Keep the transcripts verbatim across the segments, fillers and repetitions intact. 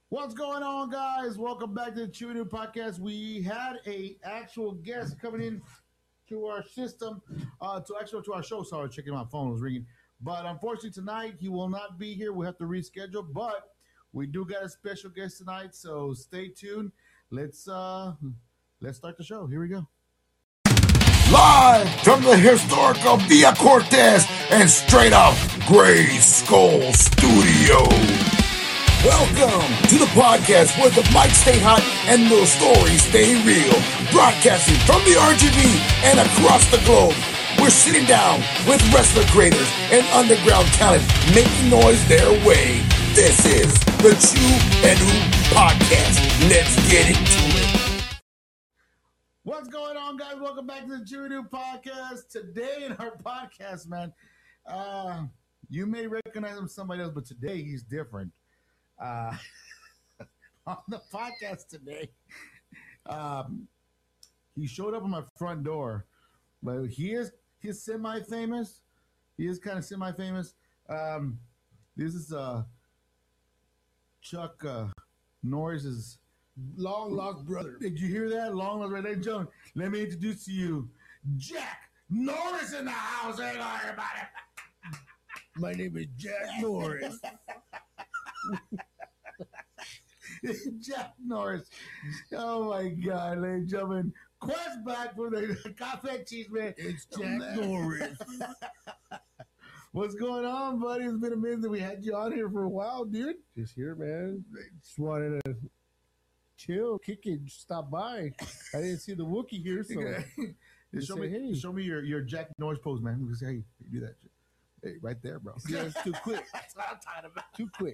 What's going on, guys? Welcome back to the Chewy New Podcast. We had a actual guest coming in to our system, uh, to actually to our show. Sorry, checking my phone it was ringing. But unfortunately, tonight he will not be here. We have to reschedule. But we do got a special guest tonight, so stay tuned. Let's uh, let's start the show. Here we go. Live from the historical Via Cortez and straight up Gray Skull Studio. Welcome to the podcast where the mics stay hot and the stories stay real. Broadcasting from the R G V and across the globe. We're sitting down with wrestler creators and underground talent making noise their way. This is the Chew and Ooh Podcast. Let's get into it. What's going on, guys? Welcome back to the Chewy New Podcast. Today in our podcast, man, uh, you may recognize him as somebody else, but today he's different. Uh, on the podcast today, um, he showed up on my front door, but he is he's semi-famous. He is kind of semi-famous. Um, this is uh, Chuck uh, Norris's long lost brother. Did you hear that? Long lost brother. Ladies and gentlemen, let me introduce to you Jack Norris in the house. Hey, everybody. My name is Jack Norris. Jack Norris. Oh my God, ladies and gentlemen. Quest back for the coffee cheese man. It's Jack Norris. What's going on, buddy? It's been a minute that we had you on here for a while, dude. Just here, man. Just wanted to chill, kick it, stop by. I didn't see the Wookiee here, so show say, me, hey. show me your, your Jack Norris pose, man. We can say, hey, you do that. Hey, right there, bro. Yeah, it's too quick. That's what I'm talking about. Too quick.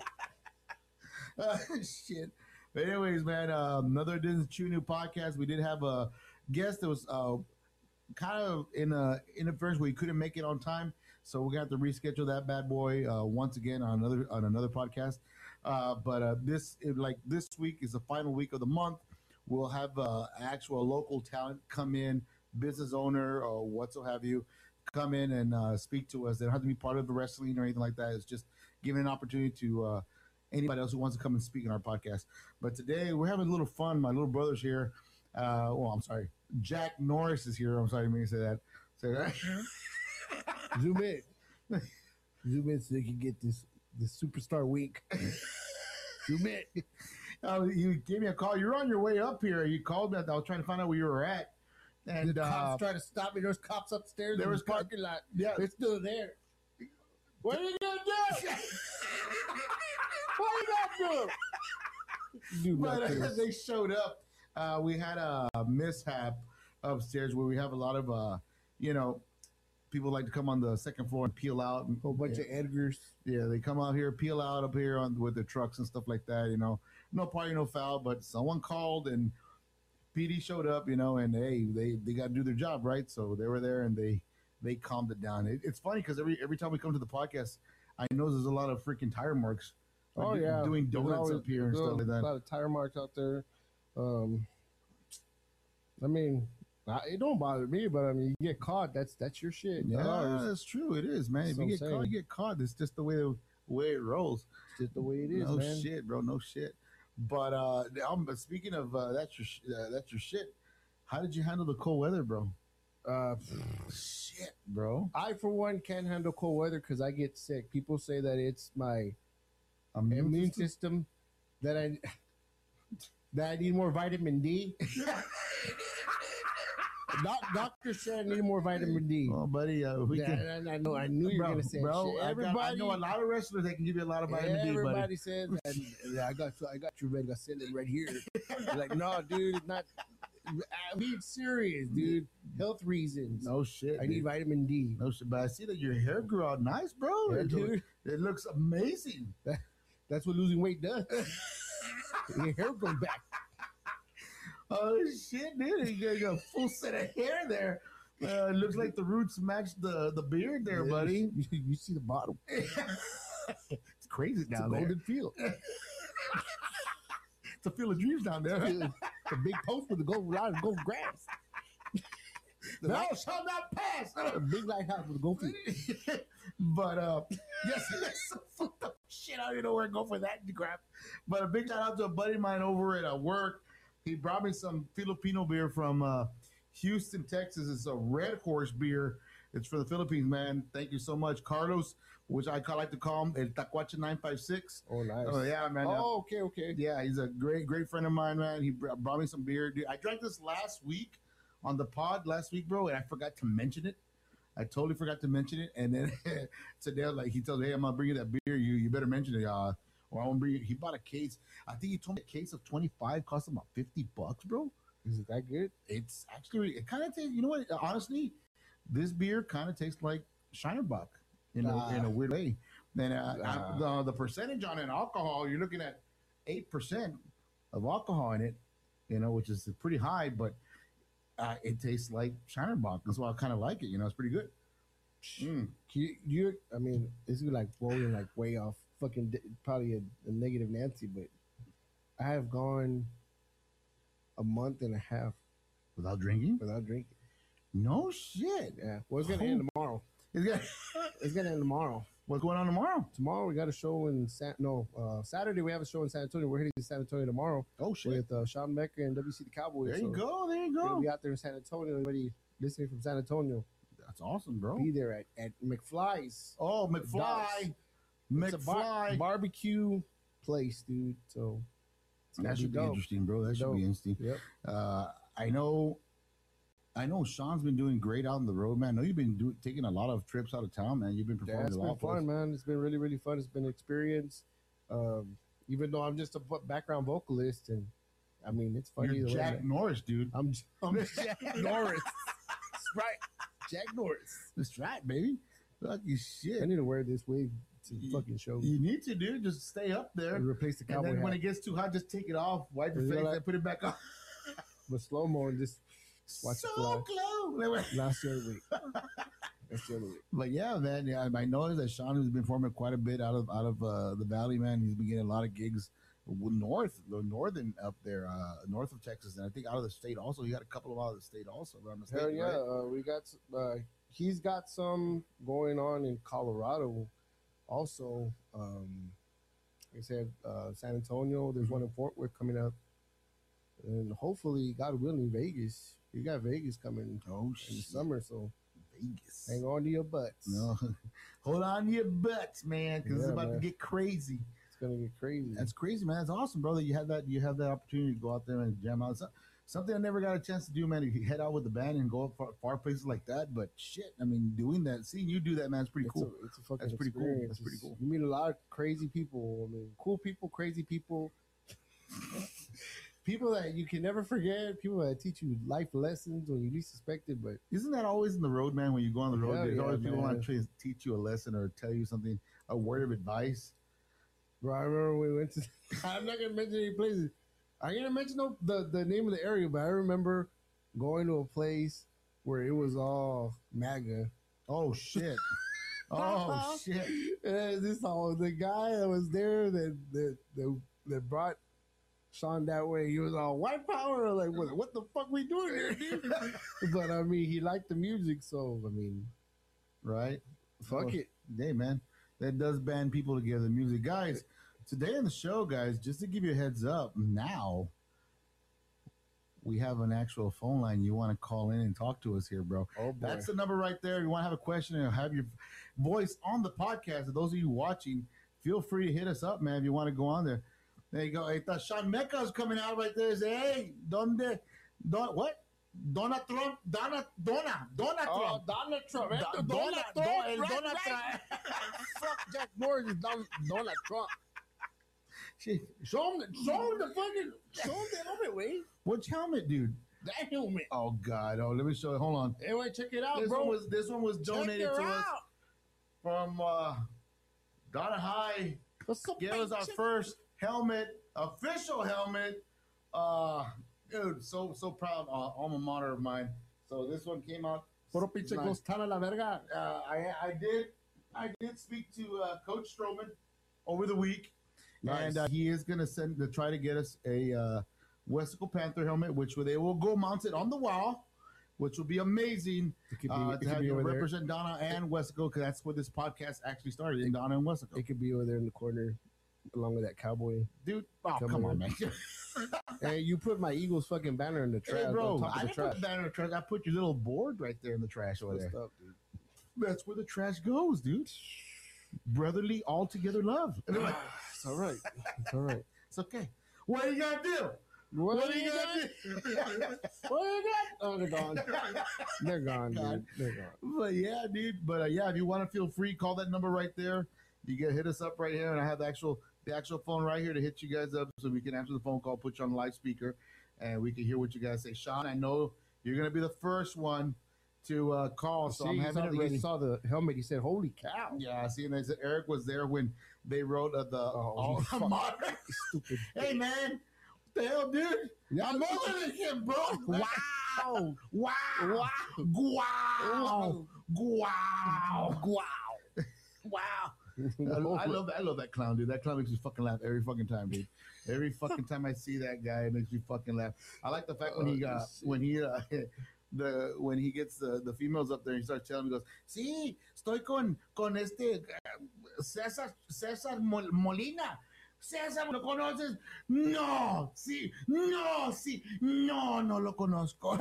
Uh, shit. But anyways, man, uh, another Disney Chew New Podcast. We did have a guest that was uh, kind of in a interference where he couldn't make it on time, so we're gonna have to reschedule that bad boy uh, once again on another on another podcast. Uh, but uh, this it, like this week is the final week of the month. We'll have uh, actual local talent come in, business owner or whatso have you, come in and uh, speak to us. They don't have to be part of the wrestling or anything like that. It's just giving an opportunity to uh, anybody else who wants to come and speak in our podcast. But today we're having a little fun. My little brother's here. Uh, well, I'm sorry. Jack Norris is here. I'm sorry, I didn't mean to say that. Say that. Zoom in. Zoom in so they can get this this superstar week. Zoom in. Uh, you gave me a call. You're on your way up here. You called me. I was trying to find out where you were at. And the cops uh, tried to stop me. There's cops upstairs. there There was was parking lot. yeah. They're still there. What are you gonna do? What are you gonna do? Do But nothing. as they showed up, uh, we had a mishap upstairs where we have a lot of, uh, you know, people like to come on the second floor and peel out. And, Whole bunch yeah, of Edgars. yeah, they come out here, peel out up here on with their trucks and stuff like that. You know, no party, no foul. But someone called and P D showed up. You know, and hey, they they got to do their job, right? So they were there and they they calmed it down. It, it's funny because every every time we come to the podcast, I know there's a lot of freaking tire marks. Oh like, yeah, doing There's donuts always- up here and there's stuff like A that. lot of tire marks out there. Um, I mean, I, it don't bother me, but I mean, you get caught. That's that's your shit. not Yeah, ours. that's true. It is, man. That's If you what get I'm caught, saying. you get caught. It's just the way the way it rolls. It's just the way it is, no man. shit, bro. No shit. But uh, um, but speaking of uh, that's your sh- uh, that's your shit. How did you handle the cold weather, bro? Uh, Shit, bro. I for one can't handle cold weather because I get sick. People say that it's my Immune immune system? system that I that I need more vitamin D. Doc, doctor said I need more vitamin D. Oh, buddy, uh, we Yeah, can. I, I know. I knew you were Bro, gonna say bro, shit. I, got, Everybody, I know a lot of wrestlers that can give you a lot of vitamin D, buddy. everybody says, and, yeah, I got you. I got you, red. I said it right here. Like, no, dude, it's not. I'm being serious, dude. Health reasons. No shit. I need dude. vitamin D. No shit. But I see that your hair grew out nice, bro. Yeah, it, dude. it looks amazing. That's what losing weight does. Your hair goes back. Oh shit, dude! You got, you got a full set of hair there. Uh, it looks like the roots match the, the beard there, Yeah, buddy. You, you see the bottom. It's crazy It's a down there. golden field. It's a field of dreams down there. It's a big post with the gold line of gold grass. The Thou light- shalt not pass. a big lighthouse with go feet. But uh, yes, yes, fucked up shit. I don't even know where to go for that crap. But a big shout out to a buddy of mine over at uh, work. He brought me some Filipino beer from uh, Houston, Texas. It's a Red Horse beer. It's for the Philippines, man. Thank you so much, Carlos, which I call, like to call him El Tacuache nine five six. Oh, nice. Oh yeah, man. Oh, okay, okay. Yeah, he's a great, great friend of mine, man. He br- brought me some beer. Dude, I drank this last week on the pod last week, bro, and I forgot to mention it. I totally forgot to mention it. And then today, like, he tells me, hey, I'm going to bring you that beer. You you better mention it, uh, or I won't bring it. He bought a case. I think he told me a case of twenty-five cost him about fifty bucks, bro. Is it that good? It's actually, it kind of tastes, you know what, honestly, this beer kind of tastes like Shinerbach in, Nah. a, in a weird way. Then uh, Nah. the, the percentage on it, alcohol, you're looking at eight percent of alcohol in it, you know, which is pretty high, but uh, it tastes like Shinerbach. That's why I kind of like it, you know, it's pretty good. Mm. You, you I mean, this is like rolling like way off. Fucking di- probably a, a negative Nancy, but I have gone a month and a half Without drinking? without drinking. No shit. Yeah, well, it's gonna end tomorrow. It's got- It's gonna end tomorrow. What's going on tomorrow? Tomorrow we got a show in San. No, uh, Saturday we have a show in San Antonio. We're heading to San Antonio tomorrow Oh shit. with uh, Sean Mecca and W C the Cowboys. There you So go. There you we're go. gonna be out there in San Antonio. Anybody listening from San Antonio, That's awesome, bro. be there at, at McFly's. Oh, McFly. It's a bar- McFly. barbecue place, dude. So it's gonna That should be dope. interesting, bro. That should Dope. be interesting. Yep. Uh, I know, I know. Sean's been doing great out on the road, man. I know you've been do, taking a lot of trips out of town, man. You've been Yeah, performing it's a been lot for us. fun, man. It's been really, really fun. It's been an experience. Um, even though I'm just a bu- background vocalist, and I mean, it's funny. You're either way, Jack man. Norris, dude. I'm, I'm Jack Norris. That's right, Jack Norris. That's right, baby. Lucky I shit. need to wear this wig to the You- fucking show. You need to, dude. Just stay up there. And replace the And cowboy then when hat it gets too hot, just take it off, wipe your Is it face, like- and put it back on. with slow mo and just watch so it fly. close. Last the other week. That's the other week. But yeah, man. Yeah, I know that Sean has been performing quite a bit out of out of uh, the valley, man. He's been getting a lot of gigs north, the northern up there, uh, north of Texas, and I think out of the state also. He got a couple of out of the state also. If I'm not Hell mistaken, yeah, right? uh, we got. s- Uh, he's got some going on in Colorado, also. Um, like I said, uh, San Antonio. There's one in Fort Worth coming up, and hopefully, God willing, Vegas. You got Vegas coming Oh in the shit, summer, so Vegas. hang on to your butts. No, hold on to your butts, man, because it's Yeah, about man. to get crazy. It's gonna get crazy. That's crazy, man. That's awesome, brother. You had that. You have that opportunity to go out there and jam out. So- Something I never got a chance to do, man. To head out with the band and go far, far places like that. But shit, I mean, doing that, seeing you do that, man, it's pretty it's cool. A, it's a fucking That's pretty cool. experience. That's pretty It's- cool. You meet a lot of crazy people. I mean, cool people, crazy people. People that you can never forget. People that teach you life lessons when you least suspect it. But Isn't that always in the road, man? When you go on the road, Hell there's yeah, always people man. want to try to teach you a lesson or tell you something, a word of advice. bro, I remember we went to. I'm not gonna mention any places. I'm gonna mention no, the the name of the area, but I remember going to a place where it was all MAGA. Oh shit! Oh shit! And this all the guy that was there that that that, that brought Sean that way. He was all white power. Like what? What the fuck we doing here, dude? But I mean, he liked the music, so I mean, Right? fuck Oh, it. Hey, man, that does band people together. Music, guys. Today on the show, guys, just to give you a heads up, now we have an actual phone line. You want to call in and talk to us here, bro? Oh boy. That's the number right there. You want to have a question and have your voice on the podcast. And those of you watching, feel free to hit us up, man, if you want to go on there. There you go. Hey, thought Sean Mecca's coming out right there. Say, hey, donde, don, what? Donald Trump, Donald, Donna, Donald Oh, Trump. Donald Trump. Do- After Donald, Donald Don- Trump. el right, Donald right. Trump. Fuck Jack Norris is Don- Donald Trump. Shit. Show him the, show him the fucking, show him the helmet, Wade. Which helmet, dude? That helmet. Oh God! Oh, let me show you. Hold on. Anyway, check it out, This bro. one was this one was Check donated her to us out. from uh, Donna High. What's up, Give us our check- first helmet, official helmet. Uh, dude, so so proud. Uh, alma mater of mine. So this one came out. Puro pinche nice. costana la verga. Uh, I I did I did speak to uh, Coach Stroman over the week, Nice. and uh, he is gonna send to try to get us a uh, Westicle Panther helmet, which they will go mount it on the wall. which will be amazing It could be, uh, it to could have be you over there. represent Donna and Westaco, because that's where this podcast actually started, in Donna and Westaco. It could be over there in the corner, along with that cowboy. Dude, oh, Come come on. on, man. Hey, you put my Eagles fucking banner in the trash. Hey, bro, on top of I the didn't trash. put that in the trash. I put your little board right there in the trash over What's there. up, dude? That's where the trash goes, dude. Brotherly, all together love. And they're like, It's all right. It's all right. it's okay. What are you gonna do? What, What do you got? do? What do you got? Oh, they're gone. They're gone, God. dude. They're gone. But yeah, dude. But uh, yeah, if you want to feel free, call that number right there. You can hit us up right here, and I have the actual the actual phone right here to hit you guys up, so we can answer the phone call, put you on the live speaker, and we can hear what you guys say. Sean, I know you're gonna be the first one to uh, call, so See, I'm you having saw, it the, ready. you saw the helmet. He said, "Holy cow!" Yeah, see, and they said Eric was there when they wrote uh, the Oh, all the fuck. modern. Stupid. Hey man, what the hell, dude? Yeah, I'm older than him, bro. Wow. Wow! Wow. Wow! Wow! Wow. Wow! I, I love that. I love that clown, dude. That clown makes me fucking laugh every fucking time, dude. Every fucking time I see that guy, it makes me fucking laugh. I like the fact when he got when he uh, the when he gets the, the females up there, and he starts telling me, he goes, "Sí, estoy con con este uh, César César Mol- Molina." César, ¿lo conoces? No, sí, no, sí, no, no lo conozco.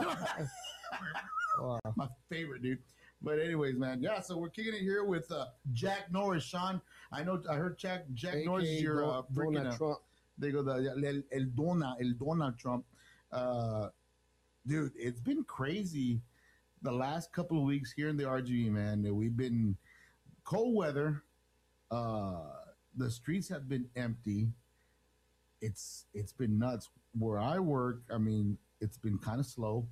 Wow. My favorite, dude. But anyways, man, yeah. So we're kicking it here with uh, Jack Norris, Sean. I know. I heard Jack Jack Norris is A K A your uh, Don- freaking. Donald Uh, Trump. they go the el, el Dona el Donald Trump. Uh, dude, it's been crazy the last couple of weeks here in the R G V, man. We've been cold weather. Uh, the streets have been empty. It's it's been nuts. Where I work, I mean, it's been kind of slow.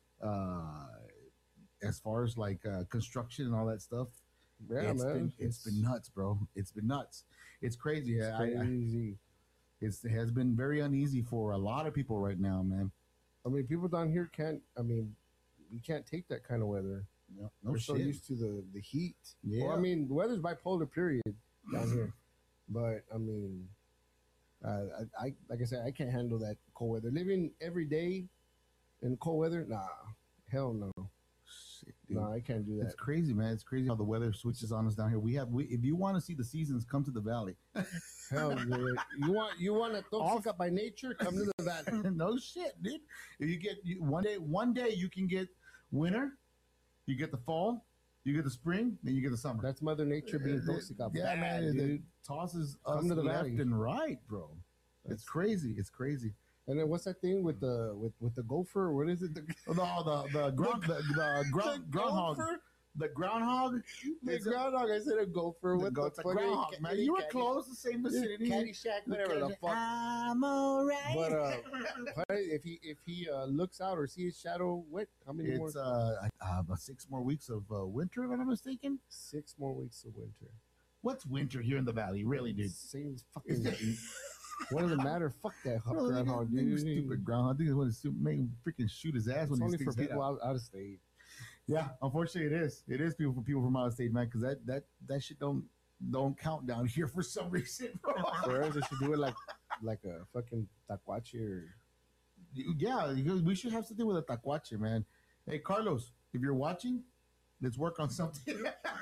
Uh, as far as like uh, construction and all that stuff, Yeah, it's man. been it's been nuts, bro. It's been nuts. It's crazy. It's I, I, crazy. it's, it has been very uneasy for a lot of people right now, man. I mean, people down here can't. I mean, you can't take that kind of weather. No, no We're so shit. used to the the heat. Yeah. Well, I mean, the weather's bipolar period down here, but I mean, uh, I, I like I said, I can't handle that cold weather. Living every day in cold weather, nah, hell no, Shit, dude. nah, I can't do that. It's crazy, man. It's crazy how the weather switches on us down here. We have, we, if you want to see the seasons, come to the valley. Hell, dude. you want you want a toxica by nature? Come to the valley. No shit, dude. If you get you, one day, one day you can get winter, you get the fall, you get the spring, then you get the summer. That's Mother Nature being Uh, toxica. yeah, bad, man. It, dude. it tosses us Come to the left valley. and right, bro. That's- It's crazy. It's crazy. And then what's that thing with the with with the gopher? What is it? The, Oh, the the the ground the, the ground the groundhog gopher? the groundhog. The Is it- groundhog. I said a gopher. the What go- the it's a fuck? groundhog, Any- man. any You were caddy- close, the same vicinity. Caddyshack, whatever the fuck. I'm alright. But uh, what- if he if he uh, looks out or sees his shadow, what? How many more? it's uh, uh about six more weeks of uh, winter, if I'm not mistaken. Six more weeks of winter. What's winter here in the valley, really, dude? Same fucking. What does it matter? Fuck that hu- Bro, groundhog, nigga, dude. Stupid groundhog. I think it's going to make him freaking shoot his ass It's when he only sticks for his head people out. out, out of state. Yeah, unfortunately, it is. It is people for people from out of state, man. Because that that that shit don't don't count down here for some reason, bro. For us, they should do it like like a fucking tacuache or Yeah, you- we should have something with a tacuache, man. Hey, Carlos, if you're watching, let's work on something.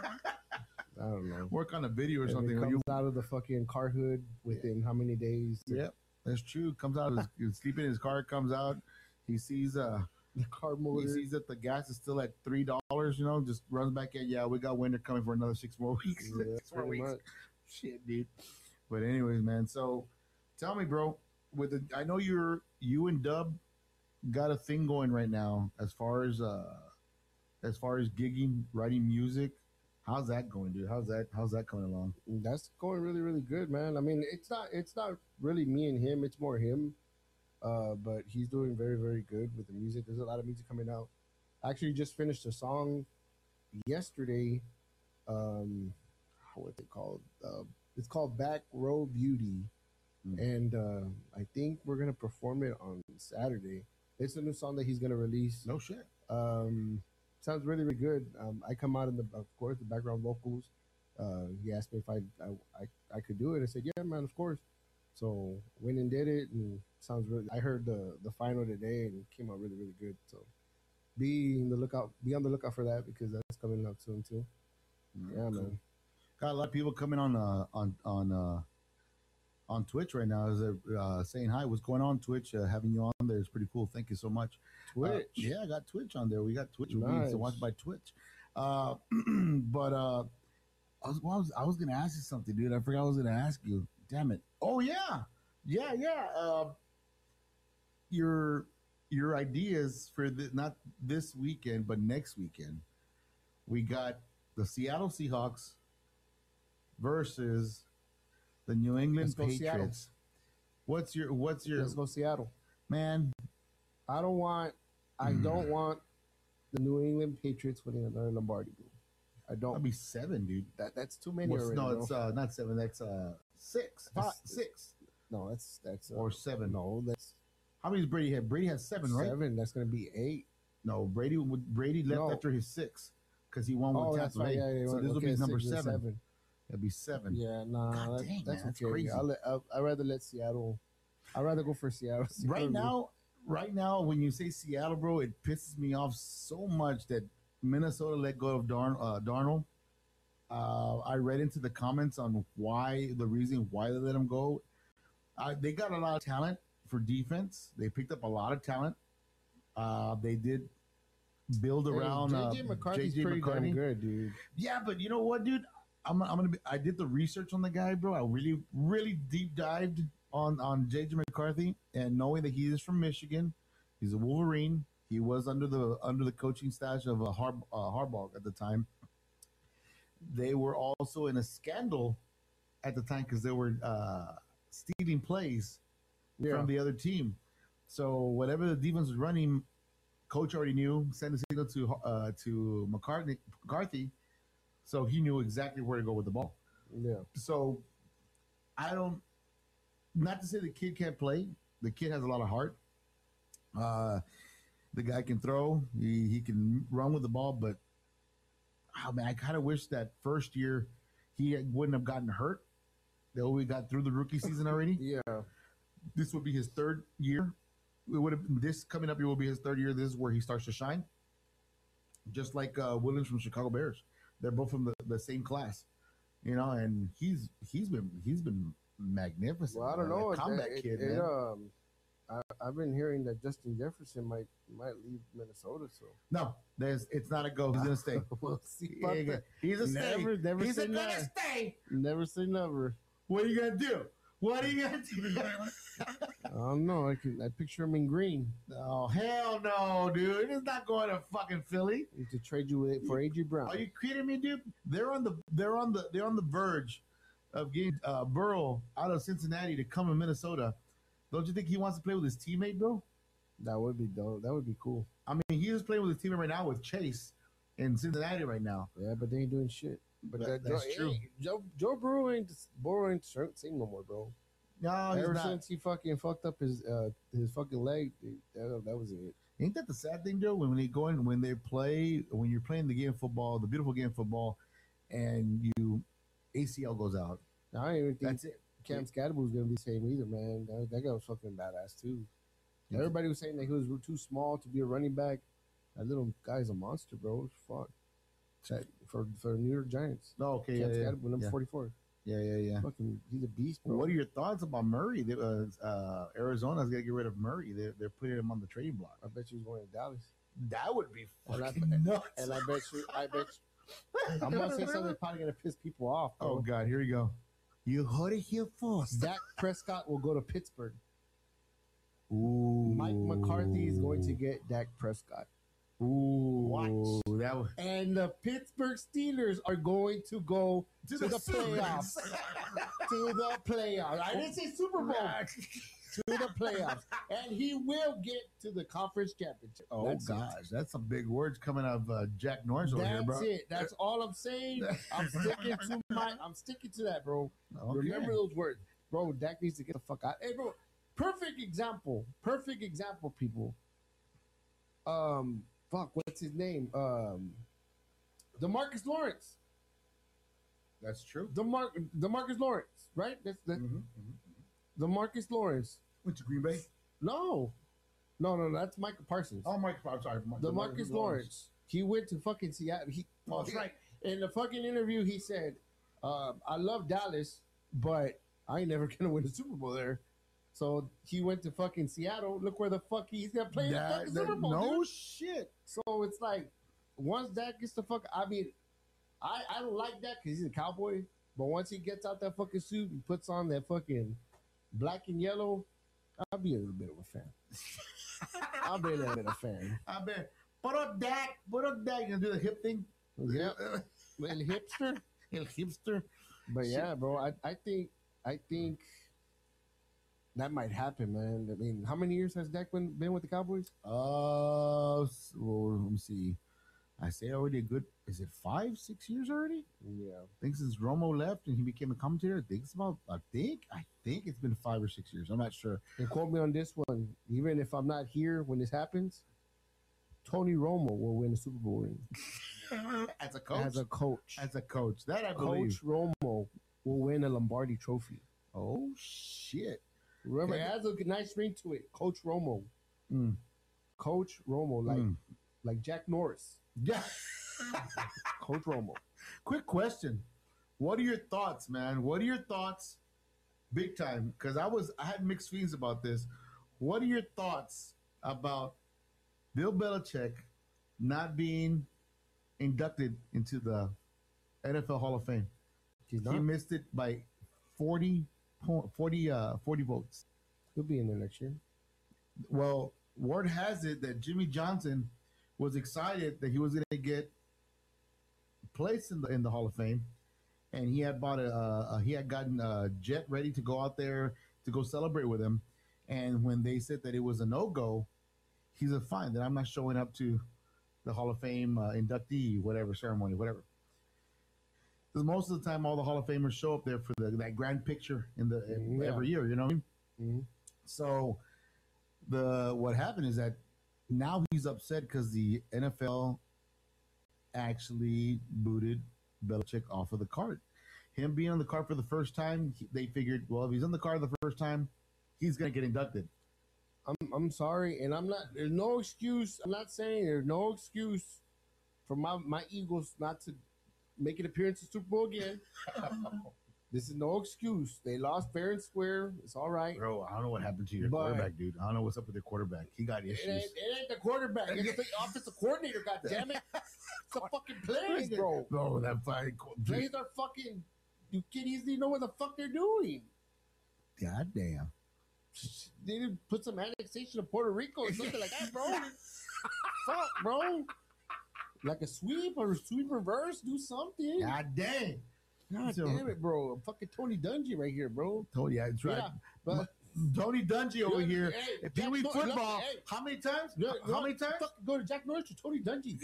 I don't know. Work on a video or And something. it Or comes you, out of the fucking car hood within how many days? yep, that's true. Comes out, of his, he's sleeping in his car. Comes out, he sees uh, The car he motor. sees that the gas is still at three dollars. You know, just runs back in. Yeah, we got winter coming for another six more weeks. Yeah, six more pretty weeks. much. Shit, dude. But anyways, man. So tell me, bro. With the, I know you're you and Dub got a thing going right now as far as uh as far as gigging, writing music. How's that going, dude? How's that? How's that coming along? That's going really, really good, man. I mean, it's not it's not really me and him. It's more him. Uh, but he's doing very, very good with the music. There's a lot of music coming out. I actually just finished a song yesterday. Um, what's it called? Uh, it's called Back Row Beauty, Mm. and uh, I think we're gonna perform it on Saturday. It's a new song that he's gonna release. No shit. Um, sounds really, really good. Um, I come out in the, of course, the background vocals. Uh, he asked me if I, I, I, I could do it. I said, yeah, man, of course. So went and did it, and sounds really. I heard the the final today, and it came out really, really good. So be in the lookout. Be on the lookout for that because that's coming up soon too. Yeah, Cool. man. Got a lot of people coming on uh, on on uh, on Twitch right now. Is uh, saying hi. What's going on, Twitch? Uh, having you on there is pretty cool. Thank you so much. Uh, Twitch. yeah, I got Twitch on there. We got Twitch. We're Nice. being watched by Twitch. Uh, but uh, I was, well, I was I was gonna ask you something, dude. I forgot I was gonna ask you. Damn it. Oh yeah, yeah, yeah. Uh, your your ideas for the, not this weekend, but next weekend. We got the Seattle Seahawks versus the New England Let's go Patriots. Seattle. What's your what's your Let's go Seattle. man? I don't want. I Mm. don't want the New England Patriots winning another Lombardi. Bro. I don't. That'd be seven, dude. that that's too many What's- already. no, bro. it's uh, not seven. That's uh six, five, That's- six no, that's that's uh, or seven. no, that's How many does Brady have? Brady has seven, right? seven. That's gonna be eight. No, Brady would Brady left No. after his six because he won Oh, with that's Tampa right. Bay. Yeah, yeah. So right. this will Okay, be number six and seven. That'd be seven. Yeah, nah, God that, dang, that's man, that's okay. crazy. I'll let, I'll, I'd rather let Seattle. I'd rather go for Seattle. Right Seattle. now, right now, when you say Seattle, bro, it pisses me off so much that Minnesota let go of Darn, uh, Darnold. Uh, I read into the comments on why the reason why they let him go. Uh, they got a lot of talent for defense. They picked up a lot of talent. Uh, they did build Hey, around uh, J J McCarthy's J J pretty McCarthy. damn good, dude. Yeah, but you know what, dude? I'm, I'm gonna be. I did the research on the guy, bro. I really, really deep dived on on J J McCarthy, and knowing that he is from Michigan, he's a Wolverine. He was under the under the coaching staff of a Har, uh, Harbaugh at the time. They were also in a scandal at the time because they were uh, stealing plays Yeah, from the other team. So whatever the defense was running, coach already knew. Sent a signal to uh, to McCartney, McCarthy, so he knew exactly where to go with the ball. yeah. So I don't. Not to say the kid can't play. The kid has a lot of heart. Uh, the guy can throw. He he can run with the ball, but oh man, I kind of wish that first year he wouldn't have gotten hurt. That we got through the rookie season already. Yeah, This would be his third year. It would have this coming up year will be his third year. This is where he starts to shine. Just like uh, Williams from Chicago Bears, they're both from the, the same class, you know. And he's he's been he's been magnificent. well, I don't man. know. That combat it, kid, it, man. it, um, I, I've been hearing that Justin Jefferson might might leave Minnesota. So No, there's it's not a go. He's gonna stay. we'll see. He about ain't that. gonna- He's a stay. Never, never He's say a gonna never. stay. Never say never. What are you gonna do? What are you gonna do? I don't know. I can. I picture him in green. Oh hell no, dude! He's not going to fucking Philly. To trade you with, for A J Brown. Are you kidding me, dude? They're on the they're on the they're on the verge of getting uh, Burrow out of Cincinnati to come to Minnesota. Don't you think he wants to play with his teammate, bro? That would be dope. That would be cool. I mean, he is playing with his teammate right now with Chase in Cincinnati right now. Yeah, but they ain't doing shit. But That- that, that's Joe, true. hey, Joe Joe Burrow ain't Burrow ain't same no more, bro. No, he's Ever not. since he fucking fucked up his uh his fucking leg, dude, that, that was it. Ain't that the sad thing, though? When they go in, when they play, when you're playing the game of football, the beautiful game of football, and you A C L goes out. Now, I don't even think That's it. Cam Scadaboo was gonna be the same either, man. That, that guy was fucking badass too. Yeah. Everybody was saying that he was too small to be a running back. That little guy's a monster, bro. Fuck. That, for for the New York Giants. Oh, okay, Cam yeah, yeah, Scadaboo, number yeah, forty-four. yeah, yeah, yeah. Fucking, he's a beast, bro. What are your thoughts about Murray? They, uh, uh, Arizona's got to get rid of Murray. They're, they're putting him on the trading block. I bet you he's going to Dallas. That would be And I- fucking nuts. And I bet you, I bet you, I'm gonna say something that's probably gonna piss people off. Oh Bro. God, here you go. You heard it here first. Dak Prescott will go to Pittsburgh. Ooh, Mike McCarthy is going to get Dak Prescott. Ooh, Watch. that was And the Pittsburgh Steelers are going to go to, the, playoffs. to the playoffs. I didn't say Super Bowl. to the playoffs. And he will get to the conference championship. Oh That's it. gosh, that's some big words coming out of uh, Jack Norris over here, That's bro. it. That's all I'm saying. I'm sticking to my. I'm sticking to that, bro. Okay. Remember those words, bro. Dak needs to get the fuck out. Hey, bro. Perfect example. Perfect example, people. Um, fuck. What's his name? Um, Demarcus Lawrence. That's true. Demar Demarcus Lawrence, right? That's the Mhm, mhm. Demarcus Lawrence. Went to Green Bay. No, No, no, that's Michael Parsons. Oh, Mike, I'm sorry. The Marcus Lawrence. He went to fucking Seattle. He, Oh, that's right. In the fucking interview, he said, uh, I love Dallas, but I ain't never gonna win a Super Bowl there. So he went to fucking Seattle. Look where the fuck he's gonna play in the That- fucking that- Super Bowl. no dude. shit. So it's like, once Dak gets the fuck, I mean, I, I don't like that because he's a cowboy. But once he gets out that fucking suit and puts on that fucking black and yellow, I'll be a little bit of a fan. I'll be a little bit of a fan. I bet. Put up Dak. Put up Dak. You gonna do the hip thing? Yeah, little hipster. El hipster. But yeah, bro, I, I think I think that might happen, man. I mean, how many years has Dak been, been with the Cowboys? Uh, s- well, let me see. I say already a good. Is it five, six years already? Yeah. I think since Romo left and he became a commentator. I think it's about. I think. I think it's been five or six years. I'm not sure. And quote me on this one. Even if I'm not here when this happens, Tony Romo will win a Super Bowl ring As a coach. as a coach. As a coach. That I Coach believe. Romo will win a Lombardi Trophy. Oh shit. Remember, Okay. it has a nice ring to it. Coach Romo. Mm. Coach Romo, like Mm. like Jack Norris. Yeah. Coach Romo. Quick question. What are your thoughts, man? What are your thoughts? Big time. Because I was I had mixed feelings about this. What are your thoughts about Bill Belichick not being inducted into the N F L Hall of Fame? He's He not. missed it by forty, po- forty, uh, forty votes. He'll be in there next year. Well, word has it that Jimmy Johnson was excited that he was going to get placed in the in the Hall of Fame, and he had bought a, uh, he had gotten a jet ready to go out there to go celebrate with him. And when they said that it was a no go, he said, "Fine, then I'm not showing up to the Hall of Fame uh, inductee, whatever ceremony, whatever." Because most of the time, all the Hall of Famers show up there for the, that grand picture in the Yeah. every year. You know what I mean? Mhm. So the what happened is that now he's upset because the N F L actually booted Belichick off of the card. Him being on the card for the first time, he- they figured, well, if he's on the card the first time, he's going to get inducted. I'm I'm sorry, and I'm not. There's no excuse. I'm not saying there's no excuse for my my Eagles not to make an appearance in Super Bowl again. This is no excuse. They lost fair and square. It's all right. Bro, I don't know what happened to your But- quarterback, dude. I don't know what's up with your quarterback. He got It issues. ain't, it ain't the quarterback. It's the offensive coordinator. God damn it! It's the fucking plays, bro. Bro, that fight. Plays are fucking. You can't easily know what the fuck they're doing. God damn. They didn't put some annexation of Puerto Rico or something like that, bro. Fuck, bro. Like a sweep or a sweep reverse, do something. God dang. God So- damn it, bro. I'm fucking Tony Dungy right here, bro. Tony, yeah, that's right. Yeah, but Tony Dungy over Yeah, here. hey, If Jack Pee Wee Nor- football, hey. how many times? Yeah, how yeah, many times? fucking go to Jack Norris or Tony Dungy.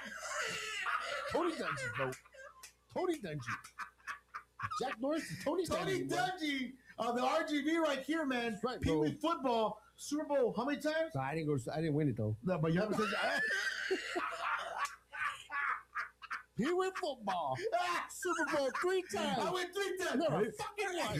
Tony Dungy, bro. Tony Dungy. Jack Norris and Tony, Tony Dungy. bro. Dungy, uh, the R G V right here, man. That's right, Pee bro. Wee football, Super Bowl, how many times? No, I didn't go. I didn't win it though. No, but you haven't said He went football. Super Bowl three times. I went three times. Never fucking won.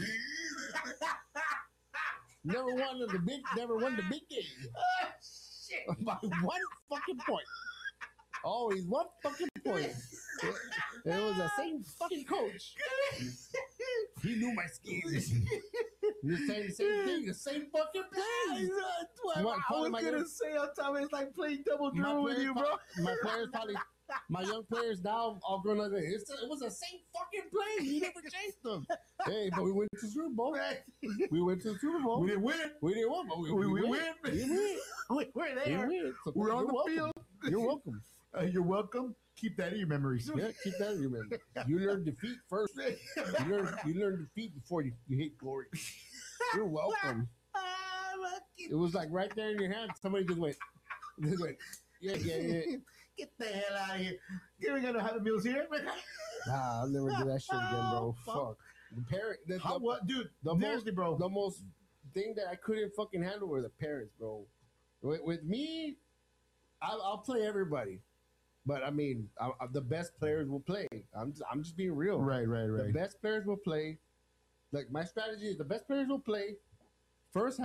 Never won the big. Never won the big game Shit. by one fucking point. Always one fucking point. It, it was the same fucking coach. He knew my schemes. You're saying the same thing, the same fucking plays. I What- was probably my gonna young- say on time it's like playing double My dribble with players, you, bro. pro- my players probably, my young players now all grown up. It's, it was the same fucking play. You never changed them. Hey, but we went to the Super Bowl. We went to the Super Bowl. We didn't win. We didn't win, but we, We, we, we win. win. We win. We- We're We there. win. So We're on you're the welcome. field. You're welcome. Uh, you're welcome. Keep that in your memories. Yeah, keep that in your memory. You learn defeat first. You learn you learn defeat before you, you hate glory. You're welcome. It was like right there in your hand. Somebody just went, just went yeah, yeah, yeah. Get the hell out of here. You ain't got no Happy Meals here. Nah, I'll never do that shit again, bro. Fuck. Fuck. The parent, the, How, the, what, dude? the seriously, bro. the most thing that I couldn't fucking handle were the parents, bro. With, with me, I'll, I'll play everybody, but I mean, I, I, the best players will play. I'm just, I'm just being real. Right, right, The right. best players will play. Like my strategy is the best players will play first half,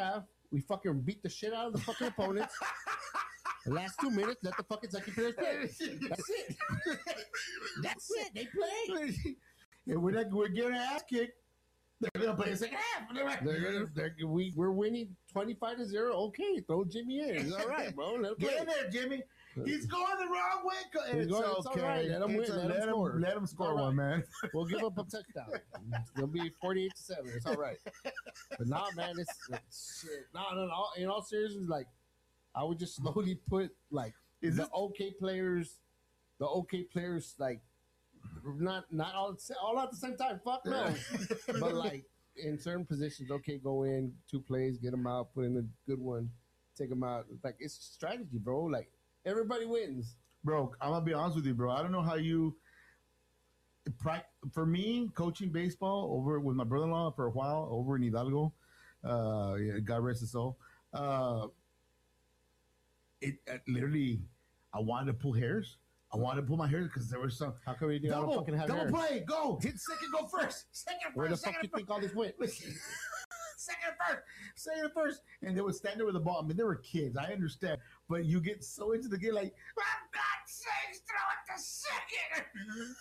We fucking beat the shit out of the fucking opponents. The last two minutes, let the fucking second players play. That's it. That's it. They play. If we're not, we're getting an ass kicked, they're gonna play a second half. They're gonna, they're, we, we're winning twenty-five to zero. Okay, throw Jimmy in. It's all right, bro. Let him play. Get in there, Jimmy. He's going the wrong way. He's It's going- it's okay. all right. Let him It's win. a- Let him score. Let him score All one, right. man. We'll give up a touchdown. It'll be forty-eight to seven. It's all right. But nah, man, it's, it's shit. No, no, no. In all seriousness, like, I would just slowly put like Is the this- okay players, the okay players, like not not all at the- all at the same time. Fuck no. But like in certain positions, okay, go in two plays, get them out, put in a good one, take them out. Like it's strategy, bro. Like everybody wins. Bro, I'm gonna be honest with you, bro. I don't know how you. prac- For me, coaching baseball over with my brother-in-law for a while over in Hidalgo, uh, yeah, God rest his soul. Uh, it, it literally, I wanted to pull hairs. I wanted to pull my hair because there was some How come we didn't double, fucking have double hair? play. Go hit second, go first. Second, Where the first, fuck second, you think all this went? second first, second first, and they would stand there with the ball. I mean, they were kids. I understand, but you get so into the game, like, for God's sakes, throw it to second.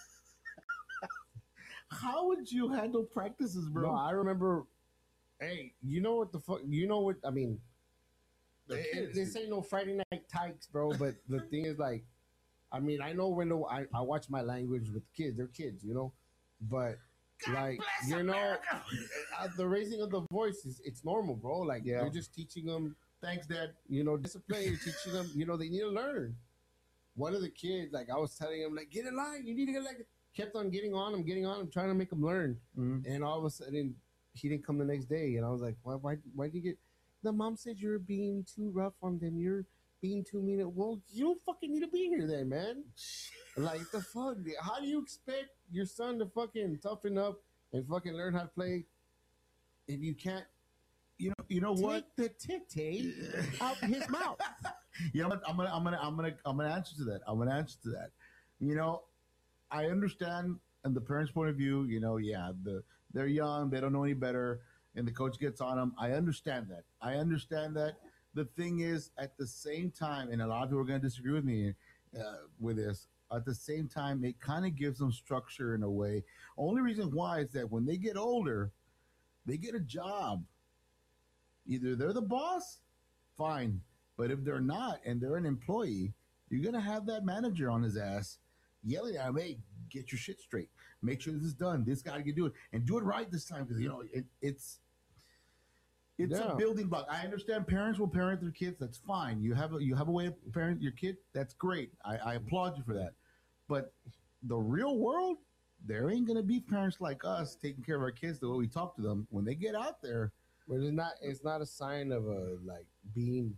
How would you handle practices, bro? No, I remember. Hey, you know what the fuck? You know what? I mean, They're it- kids, this ain't no Friday night tykes, bro. But the thing is, like, I mean, I know when the, I, I watch my language with kids. They're kids, you know. But God like, bless you know, America. uh, the raising of the voice is it's normal, bro. Like, Yeah. you're just teaching them, Thanks, Dad. you know, discipline. You're teaching them, you know, they need to learn. One of the kids, like, I was telling him, like, get in line. You need to get like. Kept on getting on him, getting on him, trying to make him learn. Mhm. And all of a sudden, he didn't come the next day. And I was like, why, why, why did you get? The mom said you're being too rough on them. You're being too mean. Well, you don't fucking need to be here then, man. Like, the fuck? How do you expect your son to fucking toughen up and fucking learn how to play if you can't You know, you know what? take the titty out his mouth? You know what? I'm gonna, I'm gonna, I'm gonna, I'm gonna answer to that. I'm gonna answer to that. You know, I understand, and the parents' point of view. You know, yeah, the they're young, they don't know any better, and the coach gets on them. I understand that. I understand that. The thing is, at the same time, and a lot of people are gonna disagree with me uh, with this. At the same time, it kind of gives them structure in a way. Only reason why is that when they get older, they get a job. Either they're the boss, fine. But if they're not and they're an employee, you're gonna have that manager on his ass yelling at him, "Hey, get your shit straight. Make sure this is done. This guy can do it, and do it right this time." Because you know it, it's it's Yeah. a building block. I understand parents will parent their kids. That's fine. You have a you have a way of parenting your kid. That's great. I, I applaud you for that. But the real world, there ain't gonna be parents like us taking care of our kids the way we talk to them. When they get out there, But it's not. It's not a sign of a like being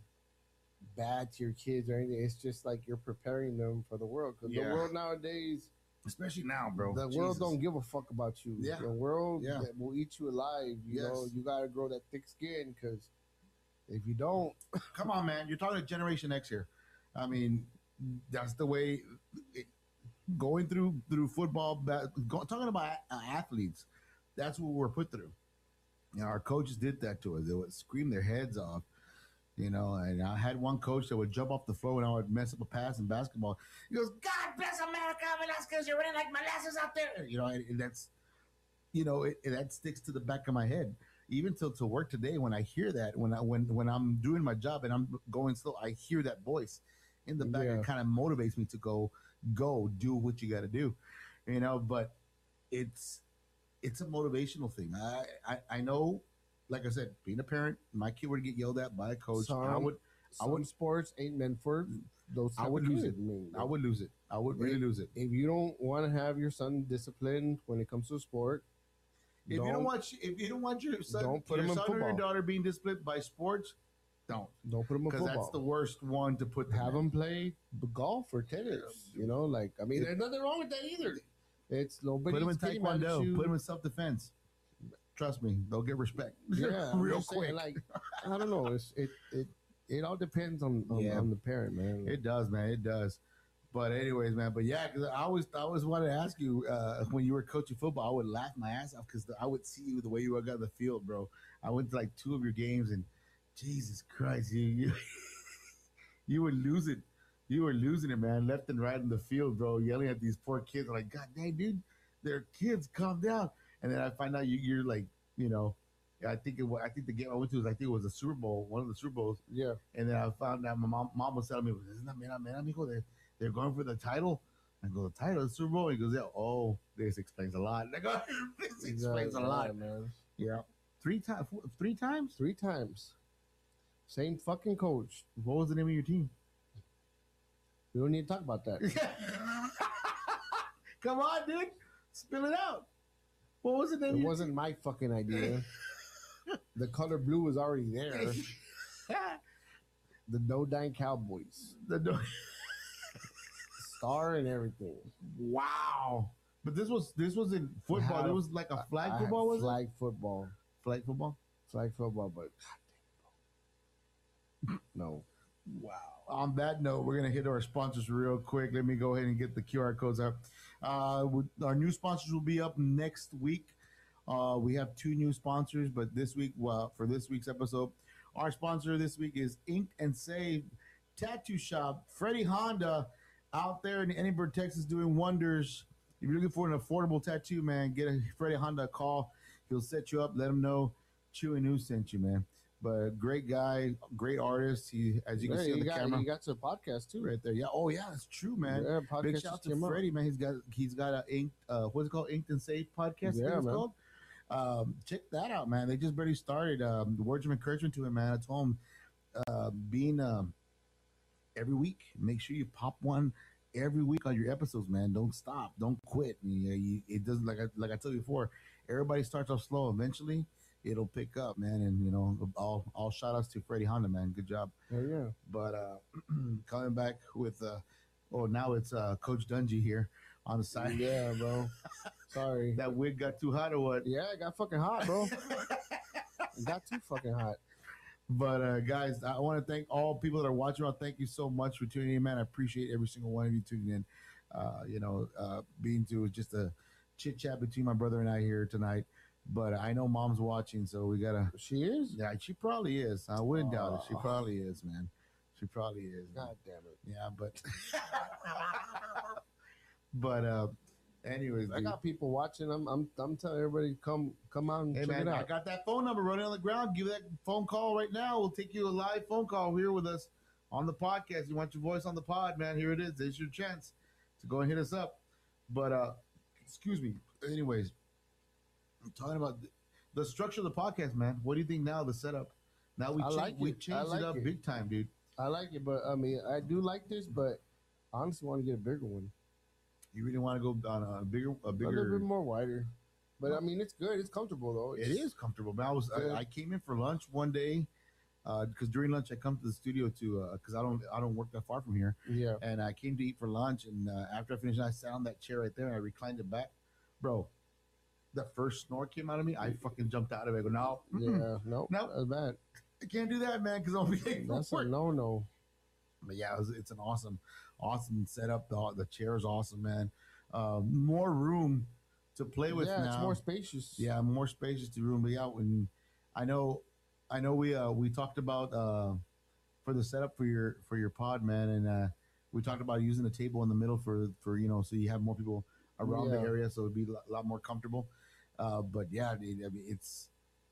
bad to your kids or anything. It's just like you're preparing them for the world. Because Yeah. the world nowadays, especially now, bro, the world Jesus. don't give a fuck about you. Yeah. The world Yeah. that will eat you alive. You Yes. know, you gotta grow that thick skin because if you don't, Come on, man. You're talking to Generation X here. I mean, that's the way. It, going through through football, ba- go, talking about uh, athletes, that's what we're put through. You know, our coaches did that to us. They would scream their heads off. You know, and I had one coach that would jump off the floor when I would mess up a pass in basketball. He goes, "God bless America, Velasquez. You're running like molasses out there." You know, and, and that's, you know, it, it- that sticks to the back of my head. Even till to work today, when I hear that, when I when when I'm doing my job and I'm going slow, I hear that voice in the back. Yeah. It kind of motivates me to go, go do what you got to do, you know. But it's it's a motivational thing. I, I I know, like I said, being a parent, my kid would get yelled at by a coach. I Some- would I some would sports ain't meant for those. I type would of lose kids. it. I, mean, I would lose it. I would really lose it. if you don't want to have your son disciplined when it comes to sport, If you don't want if you don't want your son, don't put your him in son or your football. daughter being disciplined by sports, don't, don't put him in because football. that's the worst one to put. Have them them play b- golf or tennis. You know, like I mean, It- there's nothing wrong with that either. It's in. nobody. Put them in taekwondo. Put them in self defense. Trust me, they'll get respect. yeah, I'm real just saying, quick. Like I don't know. It's it it it all depends on on, Yeah. on the parent, man. It does, man. It does. But anyways, man. But yeah, because I always, I always wanted to ask you uh, when you were coaching football, I would laugh my ass off because I would see you the way you were on the field, bro. I went to like two of your games, and Jesus Christ, you you, you were losing, you were losing it, man, left and right in the field, bro, yelling at these poor kids. I'm like, God dang, dude, they're kids, calm down. And then I find out you, you're like, you know, I think it was, I think the game I went to was, I think it was a Super Bowl, one of the Super Bowls. Yeah. And then I found out my mom, mom was telling me, isn't that man, man, amigo, they they're going for the title. I go, the title of the Super Bowl. He goes, yeah. Oh, this explains a lot. I go, this explains Yeah, a lot, man. Yeah, three times, three times, Three times. Same fucking coach. What was the name of your team? We don't need to talk about that. Come on, dude, spill it out. What was the name? It of your wasn't my fucking idea. The color blue was already there. team? The No Dine Cowboys. the, no- Star and everything. wow. But this was this was in football. How- It was like a flag I- I football, was flag football. it? Flag football. Flag football, but God damn, bro. No. Wow. On that note, we're gonna hit our sponsors real quick. Let me go ahead and get the Q R codes out. Uh, with- our new sponsors will be up next week. Uh, we have two new sponsors, but this week, well, for this week's episode, our sponsor this week is Ink and Save Tattoo Shop. Freddie Honda out there in Edinburgh, Texas, doing wonders. If you're looking for an affordable tattoo, man, get a Freddie Honda a call. He'll set you up. Let him know Chewy News sent you, man. But great guy, great artist. He, as you can Yeah, see on he the got, camera, he got to a podcast too. right there. Yeah. Oh, yeah, that's true, man. Yeah, Big podcast shout out just to came out. Freddie, man. He's got he's got a inked uh what's it called? Inked and Safe podcast. I think Yeah, it's man. called. Um, check that out, man. They just barely started. Um, the words of encouragement to him, man. I told him, uh, being um every week, make sure you pop one every week on your episodes, man. Don't stop, don't quit. You, you, it doesn't like I like I told you before. Everybody starts off slow. Eventually, it'll pick up, man. And you know, all all shout outs to Freddie Honda, man. Good job. Oh yeah. But uh, coming back with uh, oh now it's uh, Coach Dungy here on the side. Yeah, bro. Sorry. That wig got too hot or what? Yeah, it got fucking hot, bro. It got too fucking hot. But uh, guys, I want to thank all people that are watching. I thank you so much for tuning in, man. I appreciate every single one of you tuning in. Uh, you know, uh, being to just a chit chat between my brother and I here tonight. But I know Mom's watching, so we gotta. She is? Yeah, she probably is. I wouldn't doubt it. She Aw. probably is, man. She probably is. man. God damn it. Yeah, but but uh, anyways, I dude. got people watching. I'm I'm I'm telling everybody come come out and Hey check man, it I out. got that phone number running on the ground. Give that phone call right now. We'll take you a live phone call here with us on the podcast. You want your voice on the pod, man? Here it is. There's your chance to go and hit us up. But uh, excuse me. Anyways, I'm talking about the, the structure of the podcast, man. What do you think now? The setup. Now we I cha- like we it. changed I like it up it. big time, dude. I like it, but I mean I do like this, but I honestly want to get a bigger one. You really want to go on a bigger, a A little bigger. bit more wider. But I mean it's good. It's comfortable though. It It's, is comfortable. Man, I was Yeah. I, I came in for lunch one day because during lunch I come to the studio to because I don't I don't work that far from here, Yeah. and I came to eat for lunch. And uh, after I finished, I sat on that chair right there and I reclined it back, bro. The first snore came out of me. I fucking jumped out of it. I go, no, mm-mm, Yeah. No. Nope. That's bad. I can't do that, man, because I'll be late for That's a work. no no. But yeah, it was, it's an awesome, awesome setup. The the chair is awesome, man. Uh, more room to play with Yeah, now. it's more spacious. Yeah, more spacious to room. But yeah, when I know, I know we uh we talked about uh for the setup for your for your pod, man, and uh we talked about using the table in the middle for for you know so you have more people around the Yeah. area, so it'd be a lot, lot more comfortable. Uh, but yeah, dude, I mean it's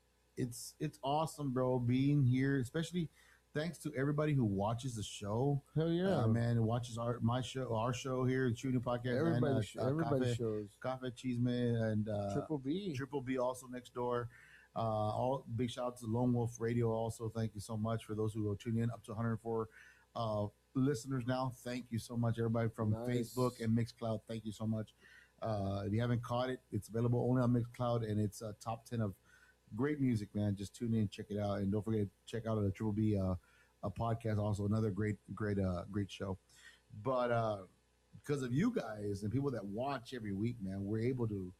it's it's awesome, bro, being here, especially thanks to everybody who watches the show. Hell yeah. Uh, man, who watches our my show, our show here, the Shooting Podcast, Everybody, and sh- uh, uh, everybody Cafe, shows. Cafe Cheeseman and uh, Triple B. Triple B also next door. Uh, all big shout out to Lone Wolf Radio. Also, thank you so much for those who are tuning in. Up to one hundred four uh, listeners now. Thank you so much, everybody from Nice. Facebook and Mixcloud. Thank you so much. Uh, if you haven't caught it, it's available only on Mixcloud, and it's a top ten of great music, man. Just tune in, check it out, and don't forget to check out the Triple B uh, a podcast. Also, another great, great, uh, great show. But uh, because of you guys and people that watch every week, man, we're able to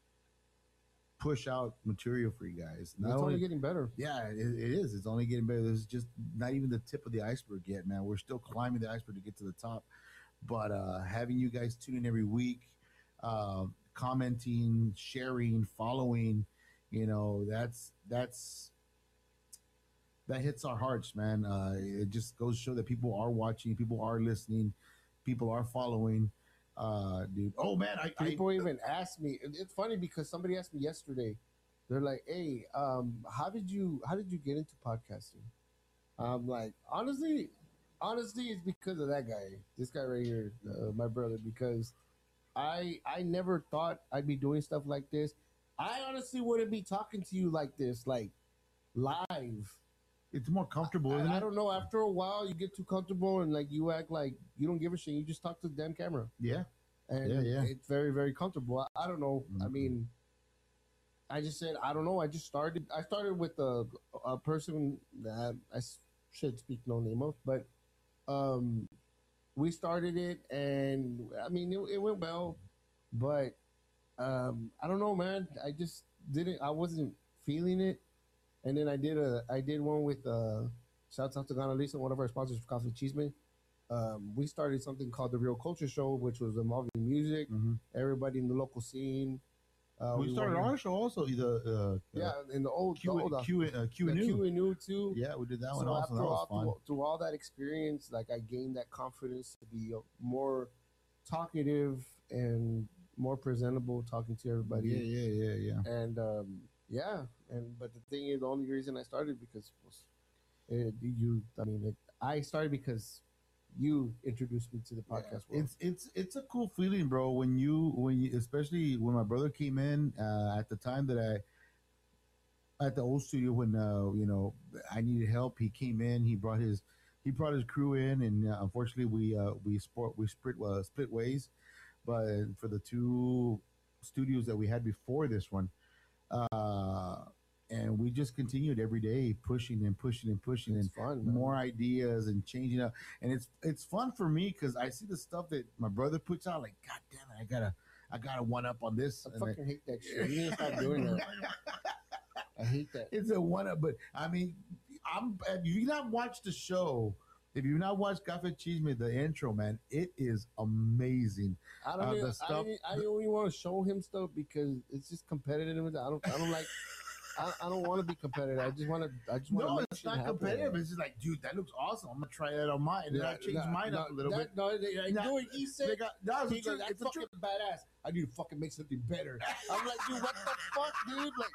push out material for you guys. It's Not only only, getting better. yeah, it, it is. It's only getting better. This is just not even the tip of the iceberg yet, man. We're still climbing the iceberg to get to the top. But uh, having you guys tune in every week, uh, commenting, sharing, following, you know, that's that's that hits our hearts, man. Uh, it just goes to show that people are watching, people are listening, people are following. Uh, dude. Oh man, I, I People even ask me. and It's funny because somebody asked me yesterday. They're like, "Hey, um, how did you how did you get into podcasting?" I'm like, honestly, honestly, it's because of that guy. This guy right here, uh, my brother. Because I I never thought I'd be doing stuff like this. I honestly wouldn't be talking to you like this, like live. it's more comfortable, isn't I, I it? don't know. After a while, you get too comfortable and like you act like you don't give a shit. You just talk to the damn camera, Yeah. and Yeah, yeah. it's very very comfortable. I, I don't know. I Mhm. mean, I just said I don't know. I just started. I started with a a person that I s- should speak no name of, but um, we started it, and I mean it, it went well, but um, I don't know, man. I just didn't. I wasn't feeling it, and then I did a. I did one with uh, shouts out to Gana Lisa, one of our sponsors for Coffee Cheeseman. Um, we started something called the Real Culture Show, which was involving music, Mhm. everybody in the local scene. Uh, we started wanted- our show also. Either uh, yeah, uh, in the old Q the old Q uh, Q the and Q U. and U too. Yeah, we did that one So also. after That was all, fun. through, through all that experience, like I gained that confidence to be uh, more talkative and more presentable, talking to everybody. Yeah, yeah, yeah, yeah. And um, yeah, and but the thing is, the only reason I started because was it, you. I mean, it, I started because you introduced me to the Yeah, podcast world. it's it's it's a cool feeling, bro. When you when you especially when my brother came in uh, at the time that I at the old studio when uh, you know I needed help. He came in. He brought his he brought his crew in, and uh, unfortunately we uh, we sport we split uh, split ways. But for the two studios that we had before this one, uh, and we just continued every day pushing and pushing and pushing It's and fun, man. more ideas and changing up. And it's it's fun for me because I see the stuff that my brother puts out. Like, God damn it, I gotta I gotta one up on this. I And I- fucking hate that shit. You need to stop doing that. I hate that. It's a one up, but I mean, I'm. If you not watched the show, if you've not watched Cafe Chisme, the intro, man, it is amazing. I Uh, don't. the even, I, stuff- didn't- I don't even want to show him stuff because it's just competitive. I don't. I don't like. I, I don't want to be competitive. I just want to. I just want to. No, make it's shit not happen. competitive. It's just like, dude, that looks awesome. I'm gonna try that on mine, and then I change nah, mine nah, up a little that, bit. No, they, I Nah, do what he said. They got, no, He it's a goes, truth. that's It's a fucking truth. badass. I need to fucking make something better. I'm like, dude, what the fuck, dude? Like,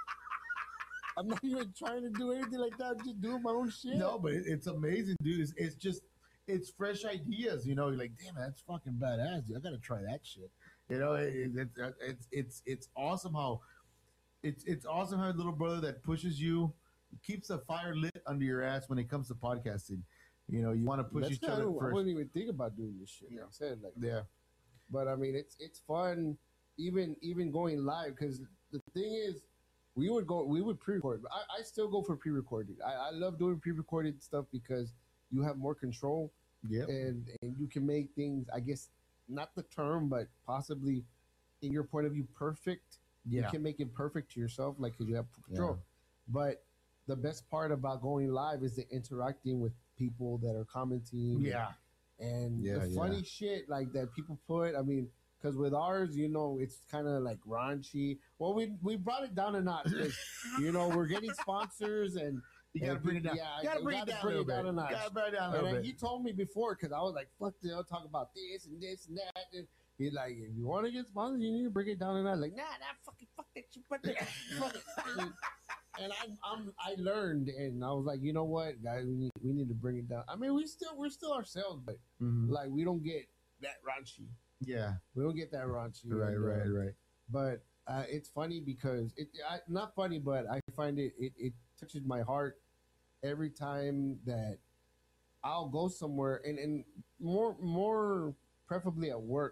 I'm not even trying to do anything like that. I'm just doing my own shit. No, but it, it's amazing, dude. It's, it's just it's fresh ideas. You know, you're like, damn, that's fucking badass. Dude. I gotta try that shit. You know, it, it, it's it's it's it's awesome how it's it's awesome how a little brother that pushes you, keeps a fire lit under your ass when it comes to podcasting. You know, you want to push That's each not, I, other don't, I first. wouldn't even think about doing this shit. Yeah. Like I said, like, Yeah, but I mean, it's it's fun, even even going live because the thing is, we would go, we would pre-record. I, I still go for pre-recorded. I, I love doing pre-recorded stuff because you have more control yeah, and and you can make things. I guess not the term, but possibly in your point of view, perfect. You yeah, can make it perfect to yourself, like because you have control. But the best part about going live is the interacting with people that are commenting. yeah. And Yeah, the yeah. funny shit like that people put. I mean, because with ours, you know, it's kind of like raunchy. Well, we we brought it down a notch because you know we're getting sponsors and You gotta and bring it down. Yeah, you gotta we bring gotta it down bring a it little down bit. a notch. You gotta bring it down a And little then bit. he told me before because I was like, "Fuck, they'll talk about this and this and that." And he's like, "If you want to get sponsored, you need to bring it down a notch." Like, nah, nah, fucking fuck that shit, fuck that, fuck it. And, and I'm, I'm, I learned, and I was like, you know what, guys, we need, we need to bring it down. I mean, we still, we're still ourselves, but Mhm. like, we don't get that raunchy. Yeah, We don't get that raunchy. right, And, uh, right, right. But uh, it's funny because it, I, not funny, but I find it, it, it touches my heart every time that I'll go somewhere, and, and more, more preferably at work,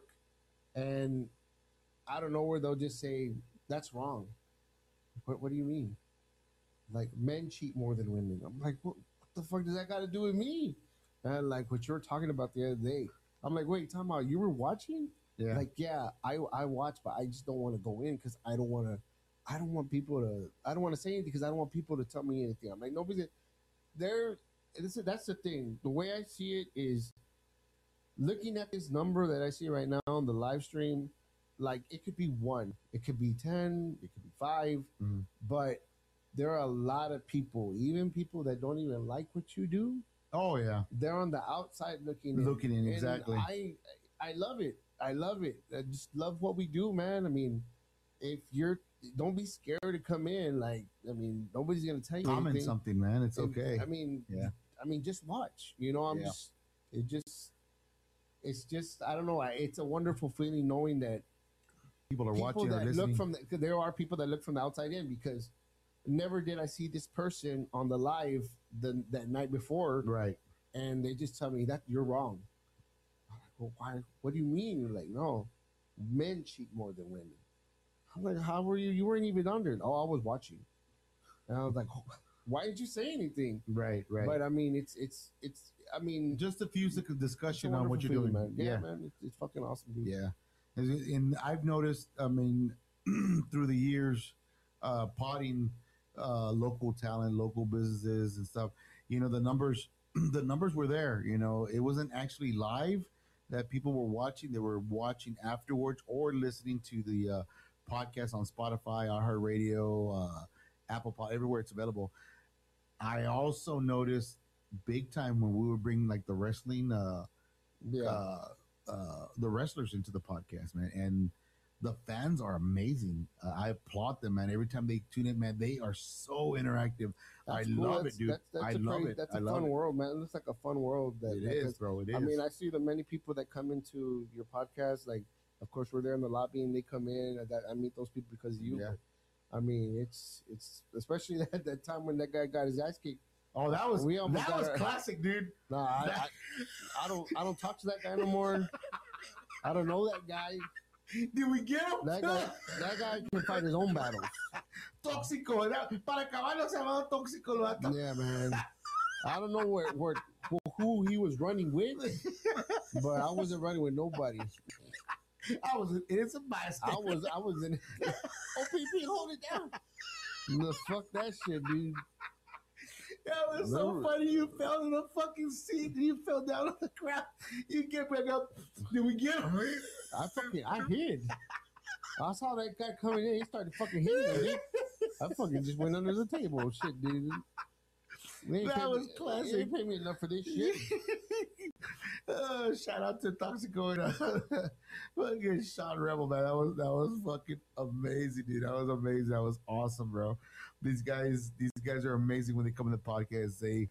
and I don't know where they'll just say that's wrong. What, what do you mean? Like men cheat more than women. I'm like, what, what the fuck does that got to do with me? And like what you were talking about the other day. I'm like, wait, time out. You were watching? Yeah, Like, yeah, I I watch, but I just don't want to go in because I don't want to. I don't want people to. I don't want to say anything because I don't want people to tell me anything. I'm like, nobody's there. This is, that's the thing. The way I see it is looking at this number that I see right now on the live stream. Like, it could be one, it could be ten, it could be five, Mhm. but there are a lot of people, even people that don't even like what you do. Oh yeah, They're on the outside looking in. looking in And exactly. I I love it. I love it. I just love what we do, man. I mean, if you're don't be scared to come in. Like, I mean, nobody's gonna tell you Comment anything. something, man. It's And, okay. I mean, Yeah. I mean, just watch. You know, I'm Yeah. just it just it's just I don't know. I- It's a wonderful feeling knowing that People are people watching or that listening. look from the, 'cause there are people that look from the outside in because never did I see this person on the live the that night before, right. and they just tell me that you're wrong. I'm like, well, why? What do you mean? You're like, no, men cheat more than women. I'm like, how were you? You weren't even under. Oh, I was watching, and I was like, why didn't you say anything? Right. Right. But I mean, it's it's it's. I mean, Just a few seconds it's a discussion on what wonderful you're doing, feeling, man. Yeah, Yeah. man, it's, it's fucking awesome, dude. Yeah. And I've noticed, I mean, through the years, uh, potting uh, local talent, local businesses and stuff, you know, the numbers, the numbers were there. You know, it wasn't actually live that people were watching. They were watching afterwards or listening to the uh, podcast on Spotify, iHeartRadio, uh, Apple Pod, everywhere it's available. I also noticed big time when we were bringing like the wrestling, uh, Yeah, uh, uh, the wrestlers into the podcast, man, and the fans are amazing. Uh, I applaud them, man. Every time they tune in, man, they are so interactive. I That's cool. love That's- it, dude. That's, that's I a love crazy- it. That's I a love fun it. world, man. It looks like a fun world. That, It that- is, bro. It is. I mean, I see the many people that come into your podcast. Like, of course, we're there in the lobby, and they come in. And that I meet those people because of you. Yeah. But, I mean, it's it's especially that, that time when that guy got his ass kicked. oh, that was we almost that got was our- classic, dude. Nah, I, I, I don't I don't talk to that guy no more. I don't know that guy. Did we get him? That guy that guy can fight his own battles. Tóxico, ¿verdad? Para caballo se llamaba tóxico, el vato. Yeah, man. I don't know where, where who, who he was running with, but I wasn't running with nobody. I was an innocent bystander. I was I was in. Oh, P P, hold it down. No, fuck that shit, dude. That was so Remember- funny. You fell in the fucking seat and you fell down on the ground. You get back up. Did we get him? I fucking I hid. I saw that guy coming in. He started fucking hitting me. Dude. I fucking just went under the table. Shit, dude. They ain't That pay was me, classic. They ain't pay me enough for this shit. uh, shout out to Toxico and uh, fucking Sean Rebel, man. That was that was fucking amazing, dude. That was amazing. That was awesome, bro. These guys, these guys are amazing when they come in the podcast. They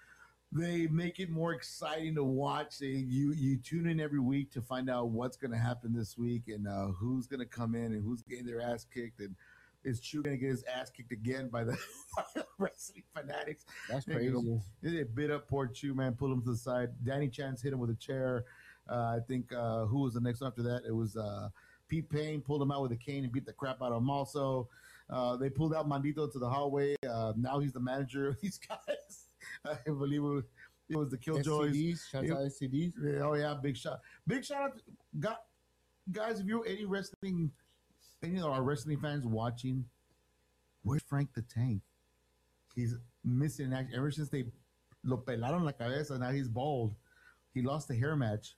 they make it more exciting to watch. They you you tune in every week to find out what's going to happen this week and uh, who's going to come in and who's getting their ass kicked and is Chew going to get his ass kicked again by the wrestling fanatics. That's There you crazy. They bit up poor Chew, man, pulled him to the side. Danny Chance hit him with a chair. Uh, I think uh, who was the next one after that? It was uh, Pete Payne pulled him out with a cane and beat the crap out of him also. Uh, they pulled out Mandito to the hallway. Uh, now he's the manager of these guys. I believe it was, it was the Killjoys. S T Ds, shout out S T Ds. Yeah, oh yeah, big shot. Big shout out to got, guys, if you're any wrestling any of our wrestling fans watching, where's Frank the Tank? He's missing in action ever since they lo pelaron la cabeza. Now he's bald. He lost the hair match.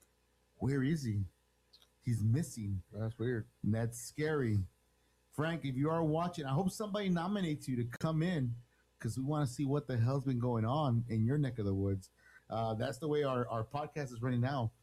Where is he? He's missing. That's weird. And that's scary. Frank, if you are watching, I hope somebody nominates you to come in because we want to see what the hell's been going on in your neck of the woods. Uh, that's the way our, our podcast is running now.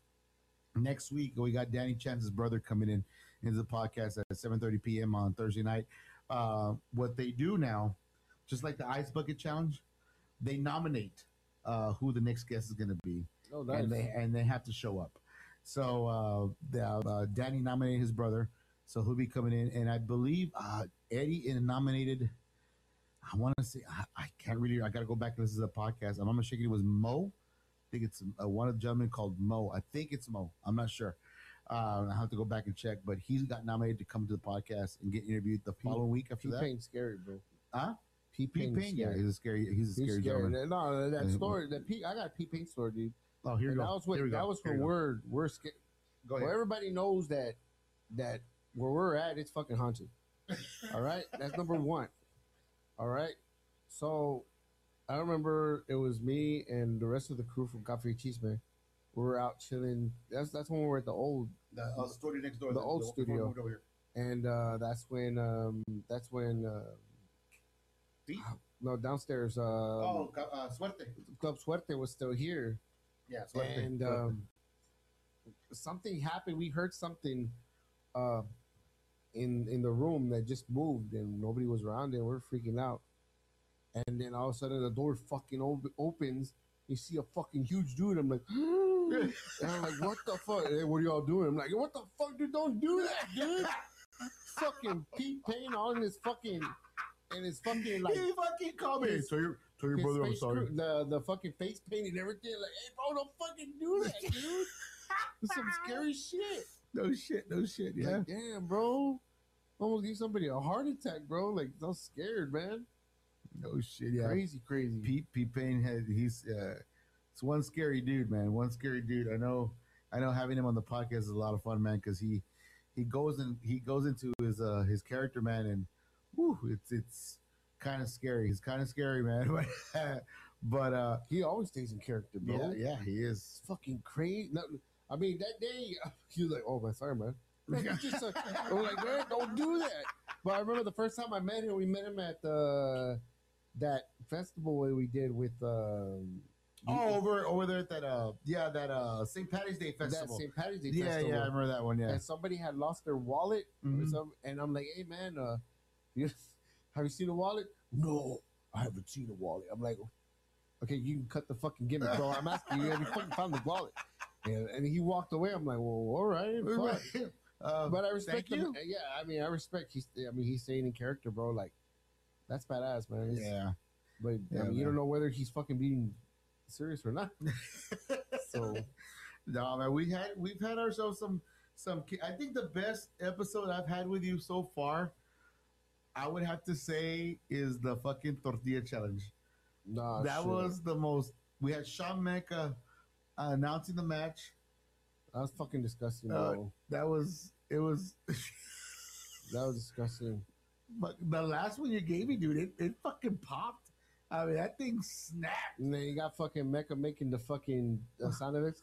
Next week, we got Danny Chance's brother coming in into the podcast at seven thirty p.m. on Thursday night. Uh, what they do now, just like the Ice Bucket Challenge, they nominate uh, who the next guest is going to be, Oh, nice. and they and they have to show up. So uh, the, uh, Danny nominated his brother, so he'll be coming in, and I believe uh, Eddie in nominated. I want to say I, I can't really. I got to go back and listen to the podcast. I'm not shaking. It was Mo. I think it's uh, one of the gentlemen called Mo. I think it's Mo. I'm not sure. Uh, I have to go back and check, but he's got nominated to come to the podcast and get interviewed the following week after P that. Pain's scary, bro. Huh? P Pete Pain, Payne, yeah, he's a scary. He's a He's scary, scary. gentleman. No, that Uh, story, that P, I got a P Pain story, dude. Oh, here you And go. that was what Here we that go. was Here when we go. we're we're scared. Go Well, ahead. everybody knows that that where we're at, it's fucking haunted. All right, that's number one. All right, so I remember it was me and the rest of the crew from Coffee Cheese Man. We were out chilling. That's that's when we were at the old, The uh, studio next door. The old before we studio. moved over here. and uh, that's when um, that's when uh, Pete? No, downstairs. Um, oh, uh, Suerte. Club Suerte was still here, Yeah, Suerte. and Suerte. um, something happened. We heard something uh, in in the room that just moved, and nobody was around, and we're freaking out. And then all of a sudden, the door fucking op- opens. You see a fucking huge dude. I'm like, and I'm like, what the fuck? Hey, what are y'all doing? I'm like, what the fuck, dude? Don't do that, dude. Fucking Pete Payne on his fucking and his fucking like he fucking called me. his- Tell your, tell your his brother I'm face sorry. cr- the the fucking face paint and everything. Like, hey, bro, don't fucking do that, dude. It's some scary shit. No shit, no shit. Yeah. Like, damn, bro. Almost give somebody a heart attack, bro. Like, I'm scared, man. No shit. Yeah. Crazy, crazy. Pete Pete Payne had he's uh it's one scary dude, man. One scary dude. I know I know having him on the podcast is a lot of fun, man, because he he goes and he goes into his uh his character, man, and whew, it's it's kind of scary. It's kind of scary, man. but uh He always stays in character, bro. yeah, yeah, he is. It's fucking crazy. No, I mean, that day, he was like, oh, my sorry, man. Man, you just, uh, I was like, man, don't do that. But I remember the first time I met him, we met him at uh, that festival where we did with um, Oh, over over there at that uh yeah that uh Saint Patty's Day that festival. Saint Patty's Day Yeah, festival. yeah, I remember that one. Yeah. And somebody had lost their wallet, or Mhm. some, and I'm like, hey, man, uh, you, have you seen a wallet? No, I haven't seen a wallet. I'm like, okay, you can cut the fucking gimmick, bro. I'm asking you, have you fucking found the wallet? And, and he walked away. I'm like, well, all right, fine. Uh, But I respect thank him. you. Yeah, I mean, I respect. He's. I mean, he's staying in character, bro. Like, that's badass, man. He's- Yeah. But Yeah, I mean, you man. don't know whether he's fucking being serious or not. So No, man, we had we've had ourselves some some. ki- I think the best episode I've had with you so far, I would have to say, is the fucking tortilla challenge. nah, that shit. was the most. We had Sean Mecca uh, announcing the match. that was fucking disgusting, Uh, bro. That was it. Was That was disgusting. but the last one you gave me, dude, it, it fucking popped. I mean, that thing snapped. And then you got fucking Mecca making the fucking uh, sound effects.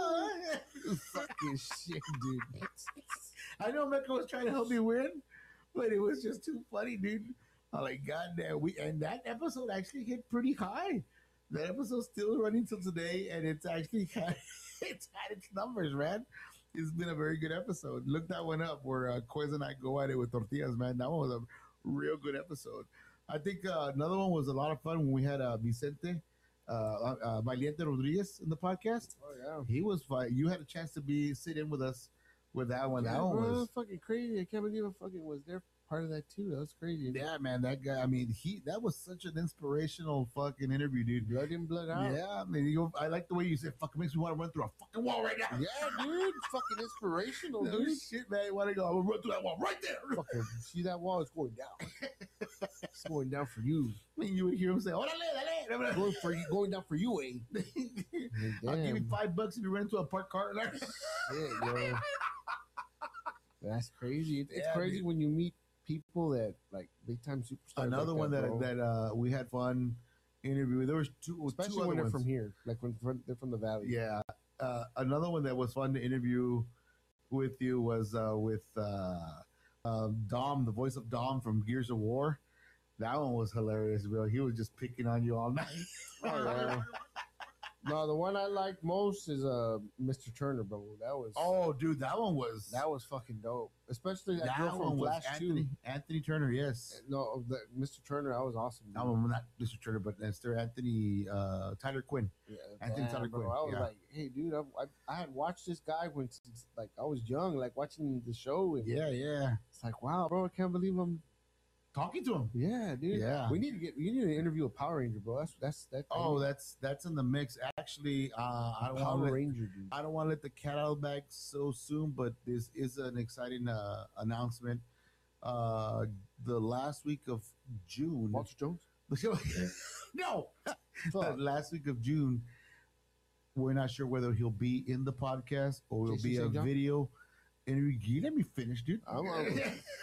Fucking shit, dude. I know Mecca was trying to help me win, but it was just too funny, dude. I'm like, God damn, we and that episode actually hit pretty high. That episode's still running till today, and it's actually had it's had its numbers, man. It's been a very good episode. Look that one up where uh, Quez and I go at it with tortillas, man. That one was a real good episode. I think uh, another one was a lot of fun when we had uh, Vicente uh, uh, Valiente Rodriguez in the podcast. Oh yeah. He was fine. You had a chance to be sit in with us with that one. Yeah, that one bro, was that's fucking crazy. I can't believe I fucking was there part of that too. That was crazy. yeah, man. That guy. I mean, he that was such an inspirational fucking interview, dude. Blood in, blood out. Yeah, I mean, you, I like the way you said, "Fucking makes me want to run through a fucking wall right now." Yeah, dude. Fucking inspirational, No dude. shit, man. Want to go? I'm gonna run through that wall right there. Fucking see that wall is going down. It's going down for you. I mean, you would hear him say, "Órale, dale." Going for you. Going down for you, eh? I'll give you Damn. five bucks if you run into a parked car. Shit, yo. That's crazy. It's Yeah, crazy dude. when you meet people that like big time superstars. Another like one that bro. that uh, we had fun interviewing. There was two, especially two when other they're ones. from here, like when when they're from the valley. Yeah. Uh, another one that was fun to interview with you was uh, with uh, uh, Dom, the voice of Dom from Gears of War. That one was hilarious, bro. He was just picking on you all night. Oh, yeah. No, the one I like most is uh Mister Turner, bro. That was Oh, dude, that one was that was fucking dope. Especially that, that girl one from was Flash Anthony, too. Anthony Turner. Yes, No, the, Mister Turner, that was awesome. dude. that one not Mister Turner, but Mister Anthony uh, Tyler Quinn. Yeah, Anthony damn, Tyler bro. Quinn, I was yeah. like, hey, dude, I, I, I had watched this guy when since, like I was young, like watching the show, and Yeah, yeah. it's like, wow, bro, I can't believe I'm. Talking to him. Yeah, dude. Yeah. we need to get. We need to interview a Power Ranger, bro. That's that's that. Oh, that's that's in the mix. Actually, uh, I don't Power want to. Ranger, dude. I don't want to let the cat out of the bag so soon, but this is an exciting uh, announcement. Uh, the last week of June. Walter Jones. no, Fuck. last week of June. We're not sure whether he'll be in the podcast or it'll Jason be a Saint John? video interview. You let me finish, dude. I'm on.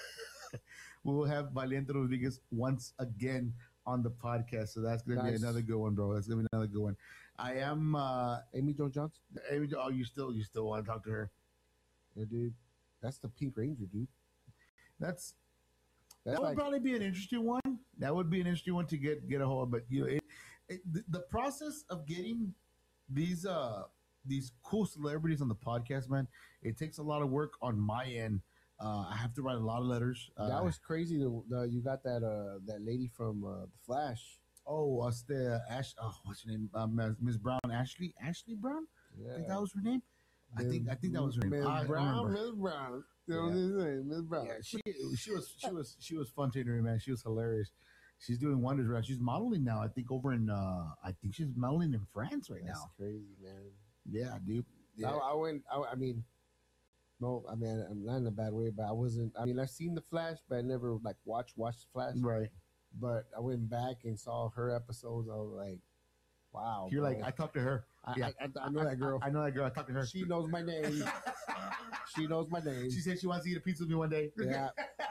We will have Valiente Rodriguez once again on the podcast, so that's gonna Nice. be another good one, bro. That's gonna be another good one. I am. uh Amy Jo Johnson. Amy, oh, you still, you still want to talk to her? Yeah, dude. That's the Pink Ranger, dude. That's That's that would like, probably be an interesting one. That would be an interesting one to get get a hold of. But you know, it, it, the, the process of getting these uh these cool celebrities on the podcast, man, it takes a lot of work on my end. Uh, I have to write a lot of letters. Uh, that was crazy. The, the, you got that uh that lady from uh, the Flash. oh, what's the Ash? Oh, what's her name? Uh, Miss Brown, Ashley, Ashley Brown. Yeah. I think that was her name. I think I think that was her name. Miss I Brown, remember. Miss Brown. You know Yeah. what I'm saying? Miss Brown. Yeah, she she was she was she was fun to interview, man. She was hilarious. She's doing wonders right. She's modeling now. I think over in uh I think she's modeling in France right That's now. crazy, man. Yeah, dude. Yeah. I, I went. I, I mean, no, I mean, I'm not in a bad way, but I wasn't. I mean, I've seen the Flash, but I never like watched watched the Flash. Right. But I went back and saw her episodes. I was like, wow. You're bro. like, I talked to her. I, yeah. I, I, I know that girl. I, I know that girl. I talked to her. She knows my name. She knows my name. She said she wants to eat a pizza with me one day. Yeah.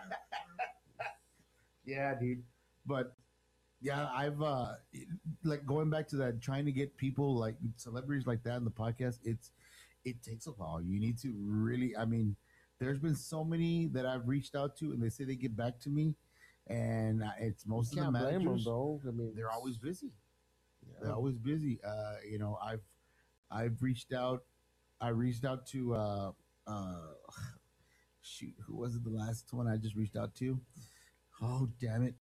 Yeah, dude. But yeah, I've uh like going back to that, trying to get people like celebrities like that in the podcast. It's it takes a while. You need to really. I mean, there's been so many that I've reached out to, and they say they get back to me, and uh, it's most You of the can't blame them, managers. bro. I mean, They're always busy. yeah. They're always busy. Uh, you know, I've I've reached out. I reached out to uh, uh, shoot, who was it? The last one I just reached out to. Oh, damn it!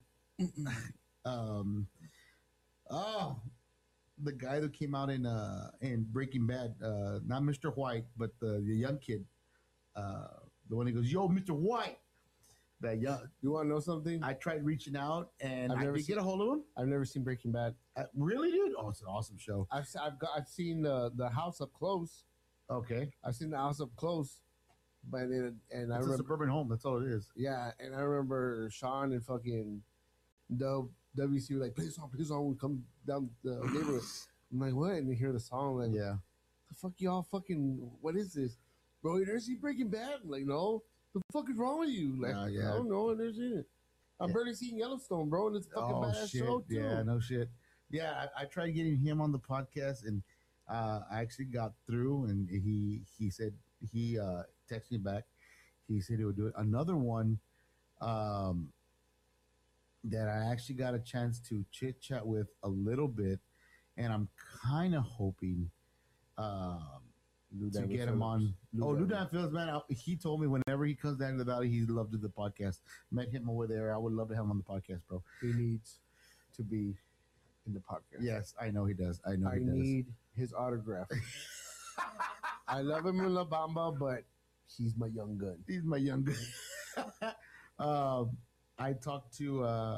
um, oh, the guy that came out in uh in Breaking Bad. Uh, not Mister White, but the the young kid. Uh, the one that goes, "Yo, Mister White." That young. You want to know something? I tried reaching out, and I've I never did seen- get a hold of him. I've never seen Breaking Bad. Uh, really, dude? Oh, it's an awesome show. I've se- I've got I've seen the the house up close. Okay. I've seen the house up close, but it, and I It's a remember suburban home. That's all it is. yeah, and I remember Sean and fucking the W C were like, play the song, play the song. We come down the neighborhood. I'm like, what? And they hear the song, like, Yeah. the fuck y'all fucking, what is this? Bro, you never seen Breaking Bad? I'm like, no. The fuck is wrong with you? Like, Uh, yeah. I don't know. I've never seen it. I've Yeah. barely seen Yellowstone, bro, and it's a fucking Oh badass shit. show, too. Yeah. No shit. Yeah. I, I tried getting him on the podcast, and uh, I actually got through, and he he said he uh, texted me back. He said he would do it. Another one um, that I actually got a chance to chit chat with a little bit, and I'm kind of hoping. Um, Lou to Diamond get him on. Phillips. Oh, Lou Diamond. Diamond Phillips, man. I, he told me whenever he comes down to the valley, he loved the podcast. Met him over there. I would love to have him on the podcast, bro. He needs to be in the podcast. Yes, I know he does. I know I he does. need his autograph. I love him in La Bamba, but he's my young gun. He's my young guy. um, I talked to uh,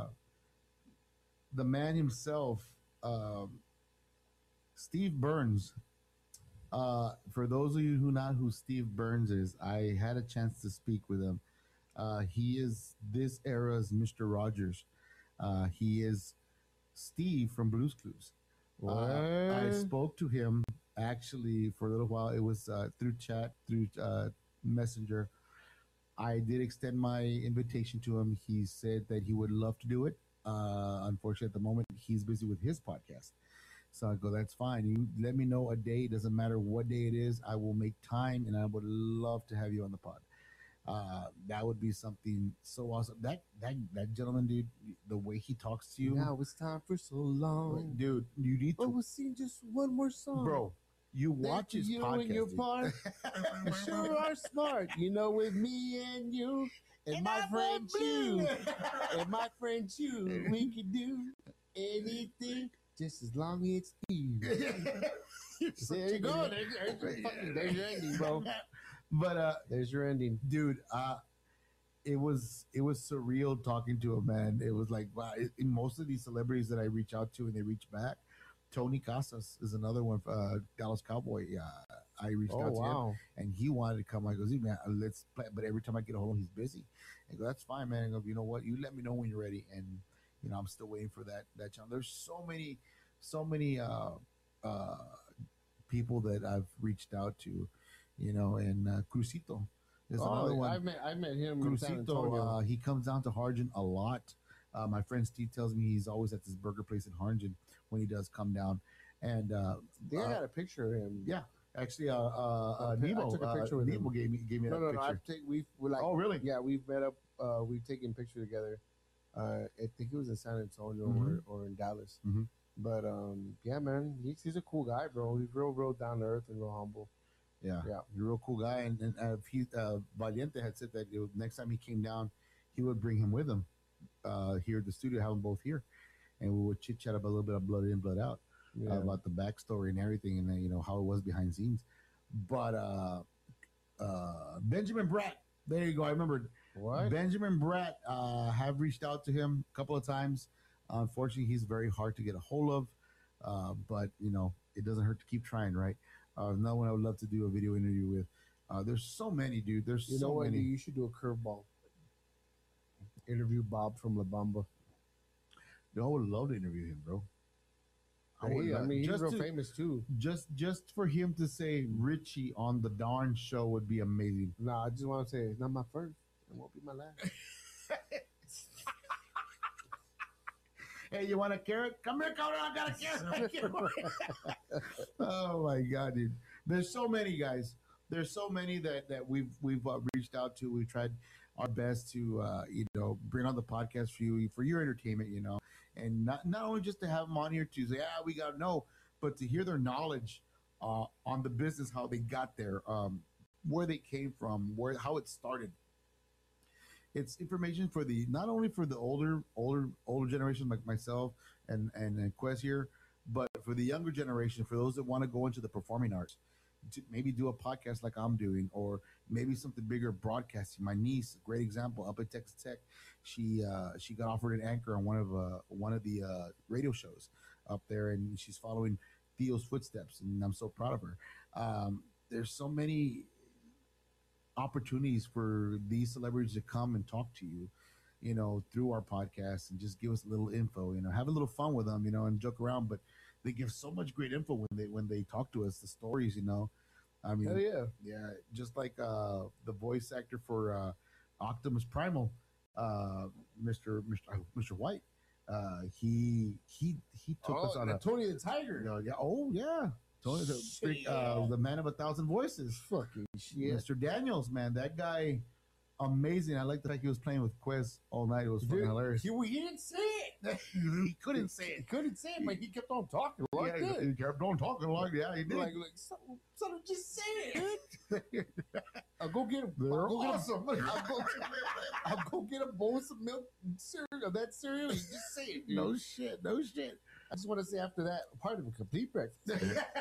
the man himself, um, Steve Burns. Uh, for those of you who not who Steve Burns is, I had a chance to speak with him. Uh, he is this era's Mister Rogers. Uh, he is Steve from Blue's Clues. Uh, I What? spoke to him actually for a little while. It was uh, through chat, through uh, Messenger. I did extend my invitation to him. He said that he would love to do it. Uh, unfortunately, at the moment, he's busy with his podcast. So I go, that's fine. You let me know a day. It doesn't matter what day it is. I will make time, and I would love to have you on the pod. Uh, that would be something so awesome. That that that gentleman, dude, the way he talks to you, Now it's time for so long. dude, you need Oh, to, we'll sing just one more song. bro. You Thanks watch to his you podcast, and your dude. part. You sure are smart. You know, with me and you and, my friend you and my friend you, we can do anything just as long as it's you. There you go. There's, there's, your fucking, there's your ending, bro. But uh, There's your ending. dude, uh, it was it was surreal talking to him, man. It was like, wow. It, in most of these celebrities that I reach out to and they reach back, Tony Casas is another one. Uh, Dallas Cowboy. Uh, I reached Oh, out to him wow. and he wanted to come. I goes, hey, man, let's play. But every time I get a hold of him, he's busy. I go, that's fine, man. I go, you know what? You let me know when you're ready. And you know, I'm still waiting for that that channel. There's so many, so many uh, uh, people that I've reached out to, you know, and uh, Crucito is another Oh, one. I met I met him in San Crucito, Antonio. uh, he comes down to Harjan a lot. Uh, my friend Steve tells me he's always at this burger place in Harjan when he does come down. And uh, I think I uh, got a picture of him. yeah, Actually, uh, uh, uh, I took- I Nemo, took a uh, picture with Nemo him. gave me gave me No, that no, no. picture. I've take we've we like Oh, really? yeah we've met up. Uh, we've taken pictures together. Uh, I think he was in San Antonio Mhm. or, or in Dallas. Mhm. But um, yeah, man, he's, he's a cool guy, bro. He's real, real down to earth and real humble. Yeah, Yeah. he's a real cool guy. And, and uh, he, uh, Valiente had said that it would- next time he came down, he would bring him with him uh, here at the studio, have them both here, and we would chit chat about a little bit of blood in, blood out, Yeah. uh, about the backstory and everything, and then, you know how it was behind scenes. But uh, uh, Benjamin Bratt, there you go. I remember What? Benjamin Bratt. Uh, have reached out to him a couple of times. Unfortunately, he's very hard to get a hold of. Uh, but you know, it doesn't hurt to keep trying, right? Uh, no one I would love to do a video interview with. Uh, there's so many, dude. There's You so know what? many. You should do a curveball. Interview Bob from La Bamba. I would love to interview him, bro. I would Hey, I love- mean, he's just real to- famous too. Just just for him to say Richie on the Darn Show would be amazing. Nah, I just want to say it's not my first. It won't be my last. Hey, you want a carrot? Come here, come here. I got a carrot. Oh my god, dude! There's so many guys. There's so many that that we've we've uh, reached out to. We've tried our best to uh, you know bring on the podcast for you for your entertainment, you know, and not not only just to have them on here to say, ah, we got to know, but to hear their knowledge uh, on the business, how they got there, um, where they came from, where how it started. It's information for the not only for the older older older generation like myself and and, and Quest here, but for the younger generation, for those that want to go into the performing arts, to maybe do a podcast like I'm doing, or maybe something bigger, broadcasting. My niece, great example, up at Texas Tech, she uh, she got offered an anchor on one of uh, one of the uh, radio shows up there, and she's following Theo's footsteps, and I'm so proud of her. Um, there's so many opportunities for these celebrities to come and talk to you, you know, through our podcast and just give us a little info, you know, have a little fun with them, you know, and joke around. But they give so much great info when they when they talk to us, the stories, you know. I mean, Hell yeah. yeah, just like uh, the voice actor for uh, Optimus Primal, uh, Mister Mister Mister White. Uh, he he he took us Oh, on a Tony the Tiger. you know, yeah, oh yeah, Tony, the, Shit. uh, the man of a thousand voices. Fucking shit. Mister Daniels, man, that guy, amazing. I like the fact he was playing with Quez all night. It was fucking Dude, hilarious. He, he didn't say it. he couldn't say He it. couldn't say it, but he kept on talking. Like yeah, that. he kept on talking like yeah, he did. Like, like, son, son, just say it. I'll go get him. They're I'll go awesome. Get a, I'll, go, I'll go get a bowl of some milk cereal. That cereal, you just say it, dude. no shit, no shit. I just want to say after that, part of a complete breakfast.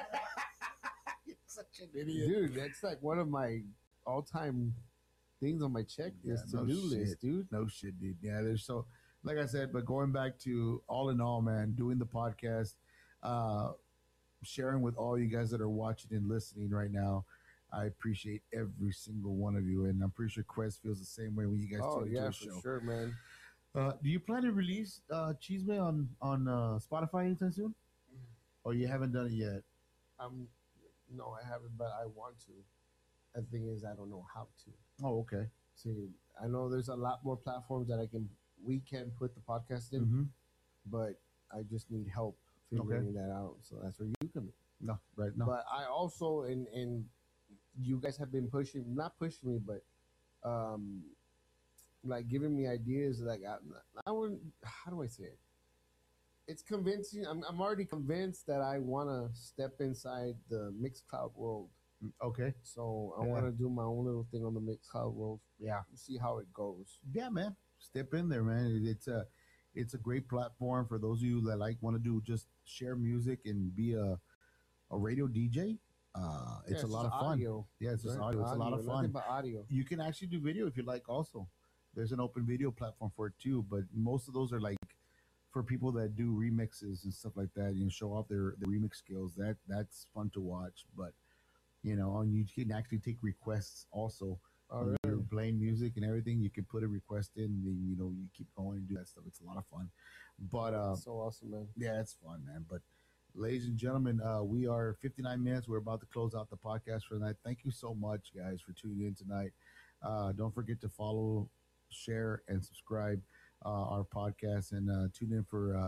You're such an idiot. Dude, that's like one of my all-time things on my checklist, Yeah, no to-do list, shit. dude. No shit, dude. Yeah, there's so, like I said, but going back to all in all, man, doing the podcast, uh, sharing with all you guys that are watching and listening right now. I appreciate every single one of you, and I'm pretty sure Quest feels the same way when you guys Oh tune yeah, into for a show. sure, man. Uh, do you plan to release uh, Cheesemate on on uh, Spotify anytime soon, or you haven't done it yet? I'm no, I haven't, but I want to. The thing is, I don't know how to. Oh, okay. See, I know there's a lot more platforms that I can we can put the podcast in, Mm-hmm. but I just need help figuring that out. So that's where you come in. No, right. No. But I also and and you guys have been pushing, not pushing me, but um, like giving me ideas. Like I, I wouldn't. How do I say it? It's convincing. I'm I'm already convinced that I want to step inside the Mixcloud world. Okay. So I Yeah. want to do my own little thing on the Mixcloud world. Yeah. See how it goes. Yeah, man. Step in there, man. It's a it's a great platform for those of you that like want to do just share music and be a a radio D J. Uh, it's Yeah, a lot just of fun. audio, Yeah, it's just right? audio. It's a lot of Audio, fun. Nothing but audio. You can actually do video if you like also. There's an open video platform for it too, but most of those are like for people that do remixes and stuff like that, you know, show off their, their remix skills. That that's fun to watch. But you know, and you can actually take requests also. Oh, When really? you're playing music and everything, you can put a request in, and then, you know, you keep going and do that stuff. It's a lot of fun. But uh So awesome, man. yeah, it's fun, man. But ladies and gentlemen, uh, we are fifty-nine minutes. We're about to close out the podcast for tonight. Thank you so much, guys, for tuning in tonight. Uh, don't forget to follow, share, and subscribe uh, our podcast, and uh, tune in for uh,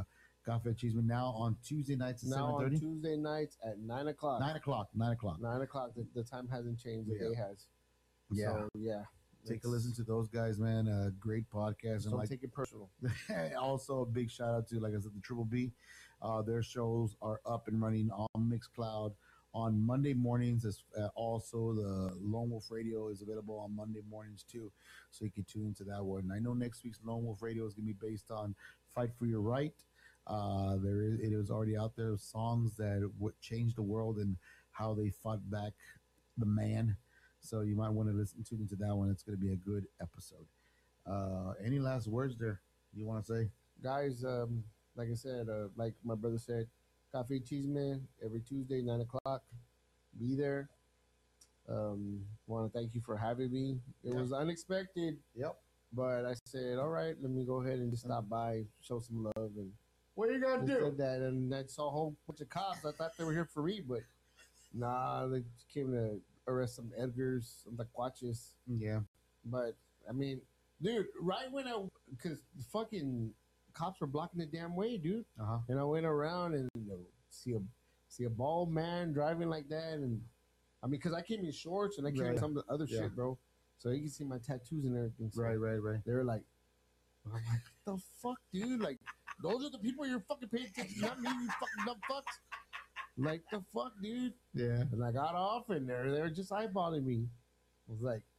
Cafe Cheeseman now on Tuesday nights at Now seven on thirty. Tuesday nights at nine o'clock. Nine o'clock. Nine o'clock. Nine o'clock. The, the time hasn't changed. The Yeah. day has. Yeah. So, yeah. Take a listen to those guys, man. Uh, great podcast. And Don't like, take it personal. also a big shout out to, like I said, the Triple B. Uh, their shows are up and running on Mixcloud on Monday mornings. As uh, also the Lone Wolf Radio is available on Monday mornings too, so you can tune into that one. I know next week's Lone Wolf Radio is going to be based on "Fight for Your Right." Uh, there is it is already out there songs that would change the world and how they fought back the man. So you might want to listen tune into that one. It's going to be a good episode. Uh, any last words there you want to say? Guys, um, like I said, uh, like my brother said, Cafe Cheeseman every Tuesday, nine o'clock. Be there. Um, want to thank you for having me. It Yeah. was unexpected, Yep. but I said, all right, let me go ahead and just stop by, show some love, and What are you gonna just did that. And I saw a whole bunch of cops. I thought they were here for me, but nah, they came to arrest some Edgars, some Taquaches. Yeah. But I mean, dude, right when I, because the fucking cops were blocking the damn way, dude. Uh huh. And I went around and you know, see a see a bald man driving like that, and I mean, because I came in shorts and I came Right. in some of the other Yeah. shit, bro. So you can see my tattoos and everything. So Right. Right. Right. they were like, I'm like, what the fuck, dude? Like, those are the people you're fucking paying attention, not me, you fucking dumb fucks. Like the fuck, dude. Yeah. And I got off, and they're they were just eyeballing me. I was like,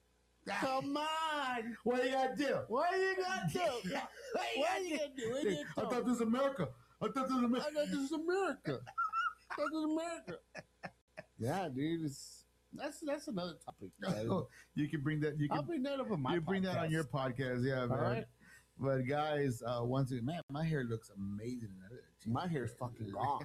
come on, What you gotta do? what you gonna do? What you gonna do? What you I gonna thought do? this was America. I thought this was I America. thought this is America. I thought this is America. Yeah, dude, it's, that's that's another topic. man. You can bring that. You I'll can bring that up on my. you bring that on podcast. your podcast. Yeah, man. All right, But guys, uh, once again, man, my hair looks amazing. my hair's fucking gone.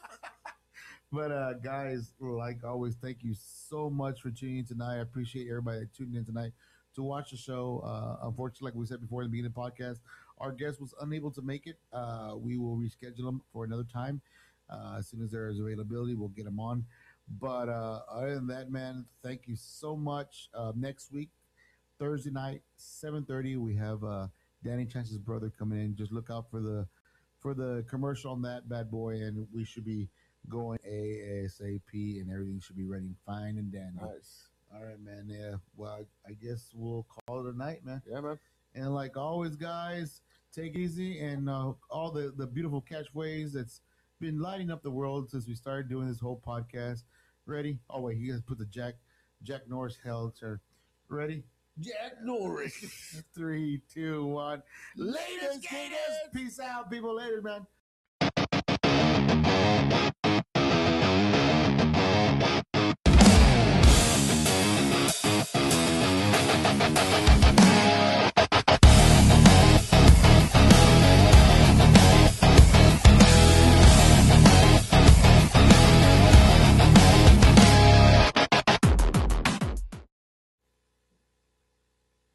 But uh, guys, like always, thank you so much for tuning in tonight. I appreciate everybody that tuned in tonight to watch the show. Uh, unfortunately, like we said before in the beginning of the podcast, our guest was unable to make it. Uh, we will reschedule them for another time. Uh, as soon as there is availability, we'll get them on. But uh, other than that, man, thank you so much. Uh, next week, Thursday night, seven thirty, we have uh, Danny Chance's brother coming in. Just look out for the for the commercial on that bad boy, and we should be going ASAP, and everything should be running fine and dandy. Nice. All right, man. Yeah. Well, I guess we'll call it a night, man. Yeah, man. And like always, guys, take it easy, and uh, all the the beautiful catchphrases that's been lighting up the world since we started doing this whole podcast. Ready? Oh wait, he has put the Jack Jack Norris Helter. Ready? Jack Norris. Three, two, one. Later, skaters. Peace out, people. Later, man.